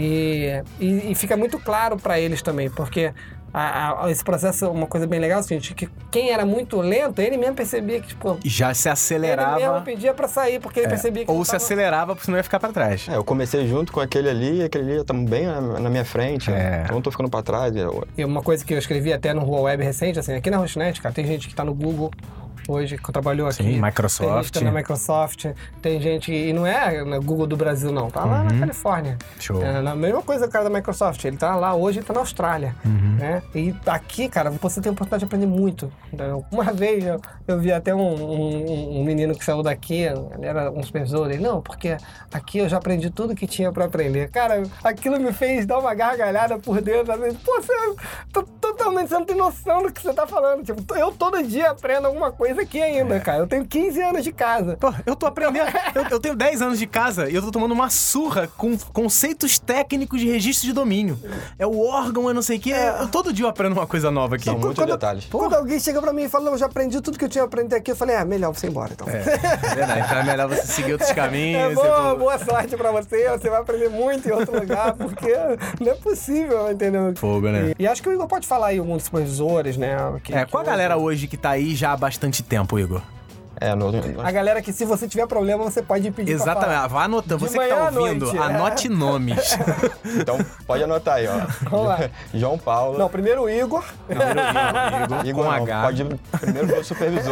E, e, e fica muito claro para eles também, porque a, a, esse processo é uma coisa bem legal, gente, que quem era muito lento, ele mesmo percebia que, tipo, Já se acelerava. ele mesmo pedia para sair, porque ele É, percebia que ou não se tava- acelerava, porque senão ia ficar pra trás. É, eu comecei junto com aquele ali, e aquele ali tá bem na, na minha frente. É. Então eu tô ficando pra trás. Eu... E uma coisa que eu escrevi até no Rua Web recente, assim, aqui na Hostnet, cara, tem gente que tá no Google hoje, que trabalhou aqui. Sim, Microsoft. Tem gente que tá na Microsoft, tem gente... E não é no Google do Brasil, não. Tá lá na Califórnia. Show. É, na mesma coisa o cara da Microsoft. Ele tá lá hoje, ele tá na Austrália. Né? E aqui, cara, você tem a oportunidade de aprender muito. Então, uma vez eu, eu vi até um, um, um menino que saiu daqui, ele era um supervisor, ele, não, porque aqui eu já aprendi tudo que tinha pra aprender. Cara, aquilo me fez dar uma gargalhada por dentro. Assim, pô, você tô, totalmente, você não tem noção do que você tá falando. Tipo, eu todo dia aprendo alguma coisa aqui ainda, é. cara. Eu tenho quinze anos de casa. Pô, eu tô aprendendo. eu, eu tenho dez anos de casa e eu tô tomando uma surra com conceitos técnicos de registro de domínio. É o órgão, é não sei o quê. Eu, todo dia eu aprendo uma coisa nova aqui. São muitos quando, detalhes. Quando alguém chega pra mim e fala, não, eu já aprendi tudo que eu tinha aprendido aqui, eu falei, é, melhor você ir embora, então. É, é verdade. Então é melhor você seguir outros caminhos. É boa, você... boa sorte pra você, você vai aprender muito em outro lugar, porque não é possível, entendeu? Fogo, né? E, e acho que o Igor pode falar aí alguns dos supervisores, né? Que, É, que qual a galera hoje que tá aí já há bastante tempo, Igor? É, no, no... A galera que se você tiver problema, você pode pedir pra Exatamente. falar. Ah, vá anotando. De Você que tá manhã à ouvindo, noite. anote nomes. Então, pode anotar aí, ó. Vamos lá. João Paulo. Não, primeiro o Igor. Igor, Igor, Igor com não, H. pode primeiro ver o supervisor.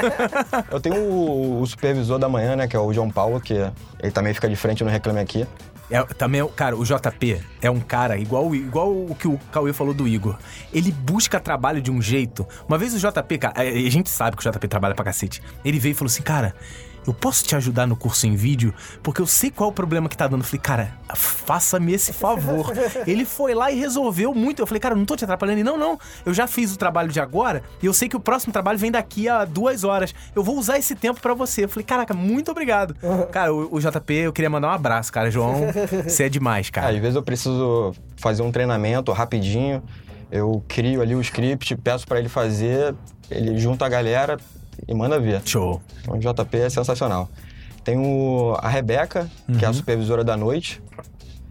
Eu tenho o, o supervisor da manhã, né, que é o João Paulo, que ele também fica de frente no Reclame Aqui. É, também, cara, o J P é um cara igual, igual o que o Cauê falou do Igor. Ele busca trabalho de um jeito. Uma vez o J P, cara, a gente sabe que o J P trabalha pra cacete. Ele veio e falou assim, cara, eu posso te ajudar no curso em vídeo? Porque eu sei qual é o problema que tá dando. Eu falei, cara, faça-me esse favor. Ele foi lá e resolveu muito. Eu falei, cara, eu não tô te atrapalhando. Ele, não, não, eu já fiz o trabalho de agora e eu sei que o próximo trabalho vem daqui a duas horas. Eu vou usar esse tempo pra você. Eu falei, caraca, muito obrigado. Cara, o, o J P, eu queria mandar um abraço, cara. João, você é demais, Ah, cara. às vezes eu preciso fazer um treinamento rapidinho, eu crio ali o script, peço pra ele fazer, ele junta a galera e manda ver. Show. Então, o J P é sensacional. Tem o, a Rebeca, que é a supervisora da noite.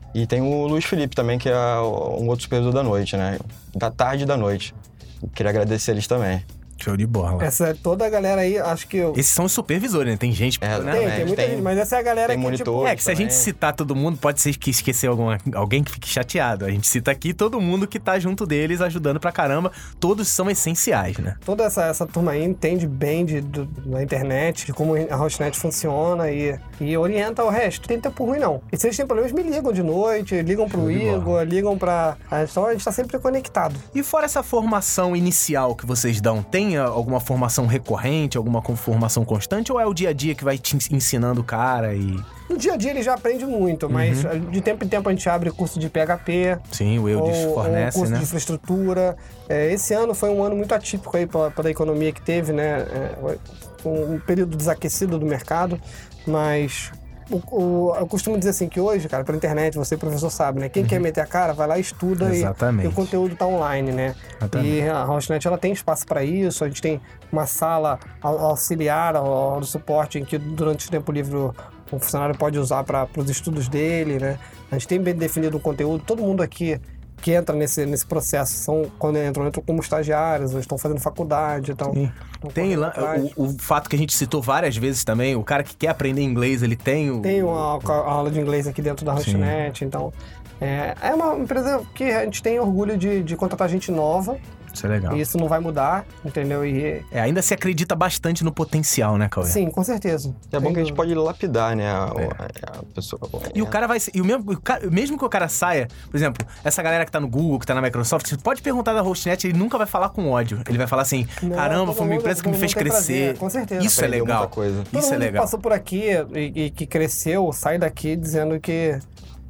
E tem o Luiz Felipe também, que é um outro supervisor da noite, né? Da tarde e da noite. Queria agradecer eles também. Show de bola. Essa toda a galera aí, acho que... Eu... Esses são os supervisores, né? Tem gente... É, né? Tem, tem muita tem, gente, mas essa é a galera tem que, tipo... monitor. É, que se a gente citar todo mundo, pode ser que esquecer alguma, alguém que fique chateado. A gente cita aqui todo mundo que tá junto deles, ajudando pra caramba. Todos são essenciais, né? Toda essa, essa turma aí entende bem de, do, da internet, de como a Hostnet funciona e, e orienta o resto. Não tem tempo ruim, não. E se eles têm problemas, me ligam de noite, ligam pro Igor, ligam pra... Então a gente tá sempre conectado. E fora essa formação inicial que vocês dão, tem alguma formação recorrente, alguma formação constante, ou é o dia a dia que vai te ensinando o cara e... No dia a dia ele já aprende muito, mas uhum. de tempo em tempo a gente abre curso de P H P. Sim, o Eudes ou, fornece, ou curso né? de infraestrutura. É, esse ano foi um ano muito atípico aí para a economia que teve, né? É, um período desaquecido do mercado, mas... O, o, eu costumo dizer assim que hoje, cara, pela internet, você, professor, sabe, né? Quem uhum. quer meter a cara, vai lá e estuda e, e o conteúdo tá online, né? Exatamente. E a Hostnet, ela tem espaço para isso, a gente tem uma sala auxiliar ao, ao suporte em que durante o tempo livre o, o funcionário pode usar para os estudos dele, né? A gente tem bem definido o conteúdo, todo mundo aqui que entra nesse, nesse processo, são, quando entram, entram como estagiários, ou estão fazendo faculdade, então... Tem lá, o, o fato que a gente citou várias vezes também, o cara que quer aprender inglês, ele tem o... Tem uma, uma aula de inglês aqui dentro da Hostnet, então... É, é uma empresa que a gente tem orgulho de, de contratar gente nova. Isso é legal. E isso não vai mudar, entendeu? E... É, ainda se acredita bastante no potencial, né, Cauê? Sim, com certeza. É bom que a gente pode lapidar, né, a, é. a pessoa. E é. o cara vai... E o mesmo, o cara, mesmo que o cara saia, por exemplo, essa galera que tá no Google, que tá na Microsoft, você pode perguntar da Hostnet, ele nunca vai falar com ódio. Ele vai falar assim, não, caramba, foi uma mundo, empresa que me fez crescer. Com certeza. Isso é legal. Coisa. Todo Isso mundo é legal. que passou por aqui e, e que cresceu, sai daqui dizendo que,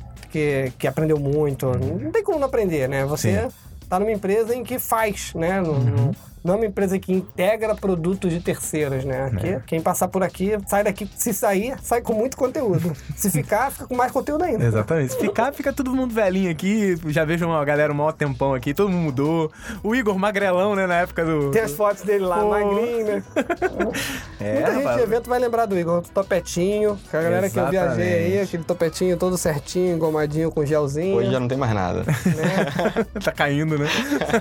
que, que aprendeu muito. Não tem como não aprender, né? Você... Sim. Tá numa empresa em que faz, né? No, uhum. Não é uma empresa que integra produtos de terceiros, né? Aqui, é. Quem passar por aqui, sai daqui, se sair, sai com muito conteúdo. Se ficar, fica com mais conteúdo ainda. Exatamente. Se ficar, fica todo mundo velhinho aqui. Já vejo uma galera um maior tempão aqui, todo mundo mudou. O Igor magrelão, né? Na época do... Tem as fotos dele lá, Pô. magrinho, né? É, Muita gente de evento vai lembrar do Igor, topetinho. A galera Exatamente. que eu viajei aí, aquele topetinho todo certinho, engomadinho, com gelzinho. Hoje já não tem mais nada. Né? Tá caindo, né?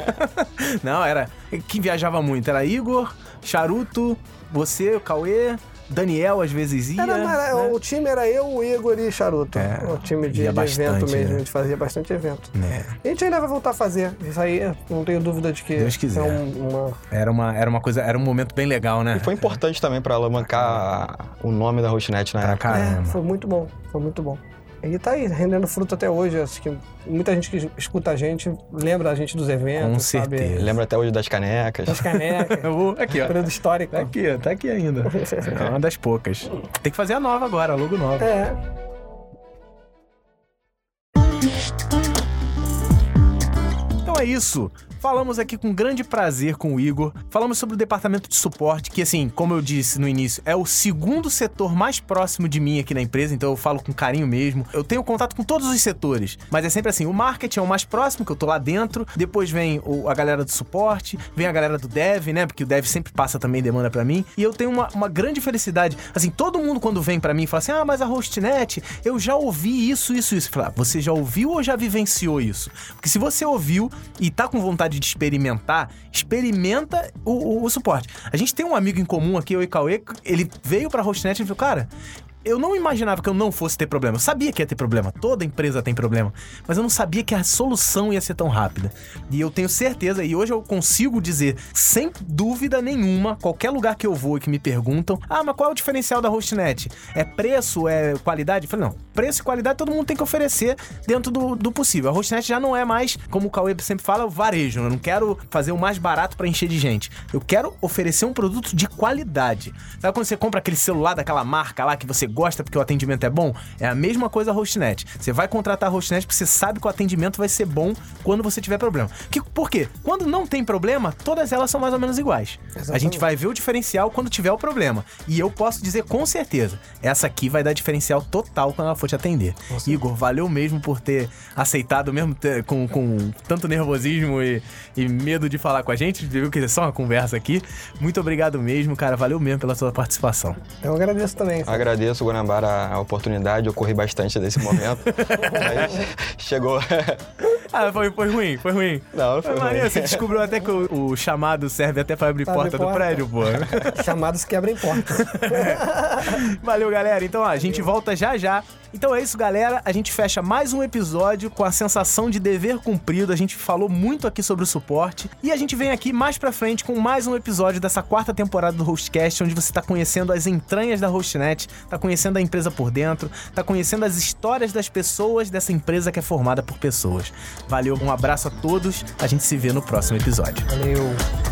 Não, era... Quem viajava muito era Igor, Charuto, você, o Cauê, Daniel às vezes ia. Era, né? O time era eu, o Igor e Charuto. É, o time de, de bastante, evento mesmo, né? a gente fazia bastante evento. É. E a gente ainda vai voltar a fazer. Isso aí, não tenho dúvida de que Deus quiser. É um, uma... Era, uma, era uma coisa, era um momento bem legal, né? E foi importante também pra alavancar o nome da Hostnet na época. É, foi muito bom, foi muito bom. E tá aí, rendendo fruto até hoje. Acho que muita gente que escuta a gente lembra a gente dos eventos, Com sabe? certeza. Lembra até hoje das canecas. Das canecas. Aqui, ó. Período histórico. Tá aqui, ó. Tá aqui ainda. É uma das poucas. Tem que fazer a nova agora, a logo nova. É. Então é isso. Falamos aqui com grande prazer com o Igor. Falamos sobre o departamento de suporte, que assim, como eu disse no início, é o segundo setor mais próximo de mim aqui na empresa, então eu falo com carinho mesmo. Eu tenho contato com todos os setores, mas é sempre assim, o marketing é o mais próximo, que eu tô lá dentro, depois vem o, a galera do suporte, vem a galera do dev, né, porque o dev sempre passa também demanda pra mim, e eu tenho uma, uma grande felicidade. Assim, todo mundo quando vem pra mim fala assim, ah, mas a Hostnet, eu já ouvi isso, isso, isso. Fala, você já ouviu ou já vivenciou isso? Porque se você ouviu e tá com vontade de experimentar, experimenta o, o, o suporte. A gente tem um amigo em comum aqui, eu e Cauê, ele veio pra Hostnet e falou, cara, eu não imaginava que eu não fosse ter problema. Eu sabia que ia ter problema. Toda empresa tem problema. Mas eu não sabia que a solução ia ser tão rápida. E eu tenho certeza, e hoje eu consigo dizer, sem dúvida nenhuma, qualquer lugar que eu vou e que me perguntam, ah, mas qual é o diferencial da Hostnet? É preço? É qualidade? Eu falei, não. Preço e qualidade todo mundo tem que oferecer dentro do, do possível. A Hostnet já não é mais, como o Cauê sempre fala, o varejo. Eu não quero fazer o mais barato para encher de gente. Eu quero oferecer um produto de qualidade. Sabe quando você compra aquele celular daquela marca lá que você gosta porque o atendimento é bom? É a mesma coisa a Hostnet. Você vai contratar a Hostnet porque você sabe que o atendimento vai ser bom quando você tiver problema. Que, por quê? Quando não tem problema, todas elas são mais ou menos iguais. Exatamente. A gente vai ver o diferencial quando tiver o problema. E eu posso dizer com certeza, essa aqui vai dar diferencial total quando ela for te atender. Nossa. Igor, valeu mesmo por ter aceitado, mesmo ter, com, com tanto nervosismo e, e medo de falar com a gente. Viu que é só uma conversa aqui. Muito obrigado mesmo, cara. Valeu mesmo pela sua participação. Eu agradeço também. Agradeço Celso Guanabara a oportunidade, eu corri bastante desse momento. Aí chegou... Ah, foi, foi ruim, foi ruim. Não, não foi, foi maneiro, ruim. você descobriu até que o, o chamado serve até pra abrir Pra porta, abrir do porta. prédio, pô. Chamados quebrem portas. Valeu, galera. Então, ó, a gente volta já já. Então é isso, galera. A gente fecha mais um episódio com a sensação de dever cumprido. A gente falou muito aqui sobre o suporte. E a gente vem aqui mais pra frente com mais um episódio dessa quarta temporada do Hostcast, onde você tá conhecendo as entranhas da Hostnet, tá conhecendo a empresa por dentro, tá conhecendo as histórias das pessoas dessa empresa que é formada por pessoas. Valeu, um abraço a todos. A gente se vê no próximo episódio. Valeu.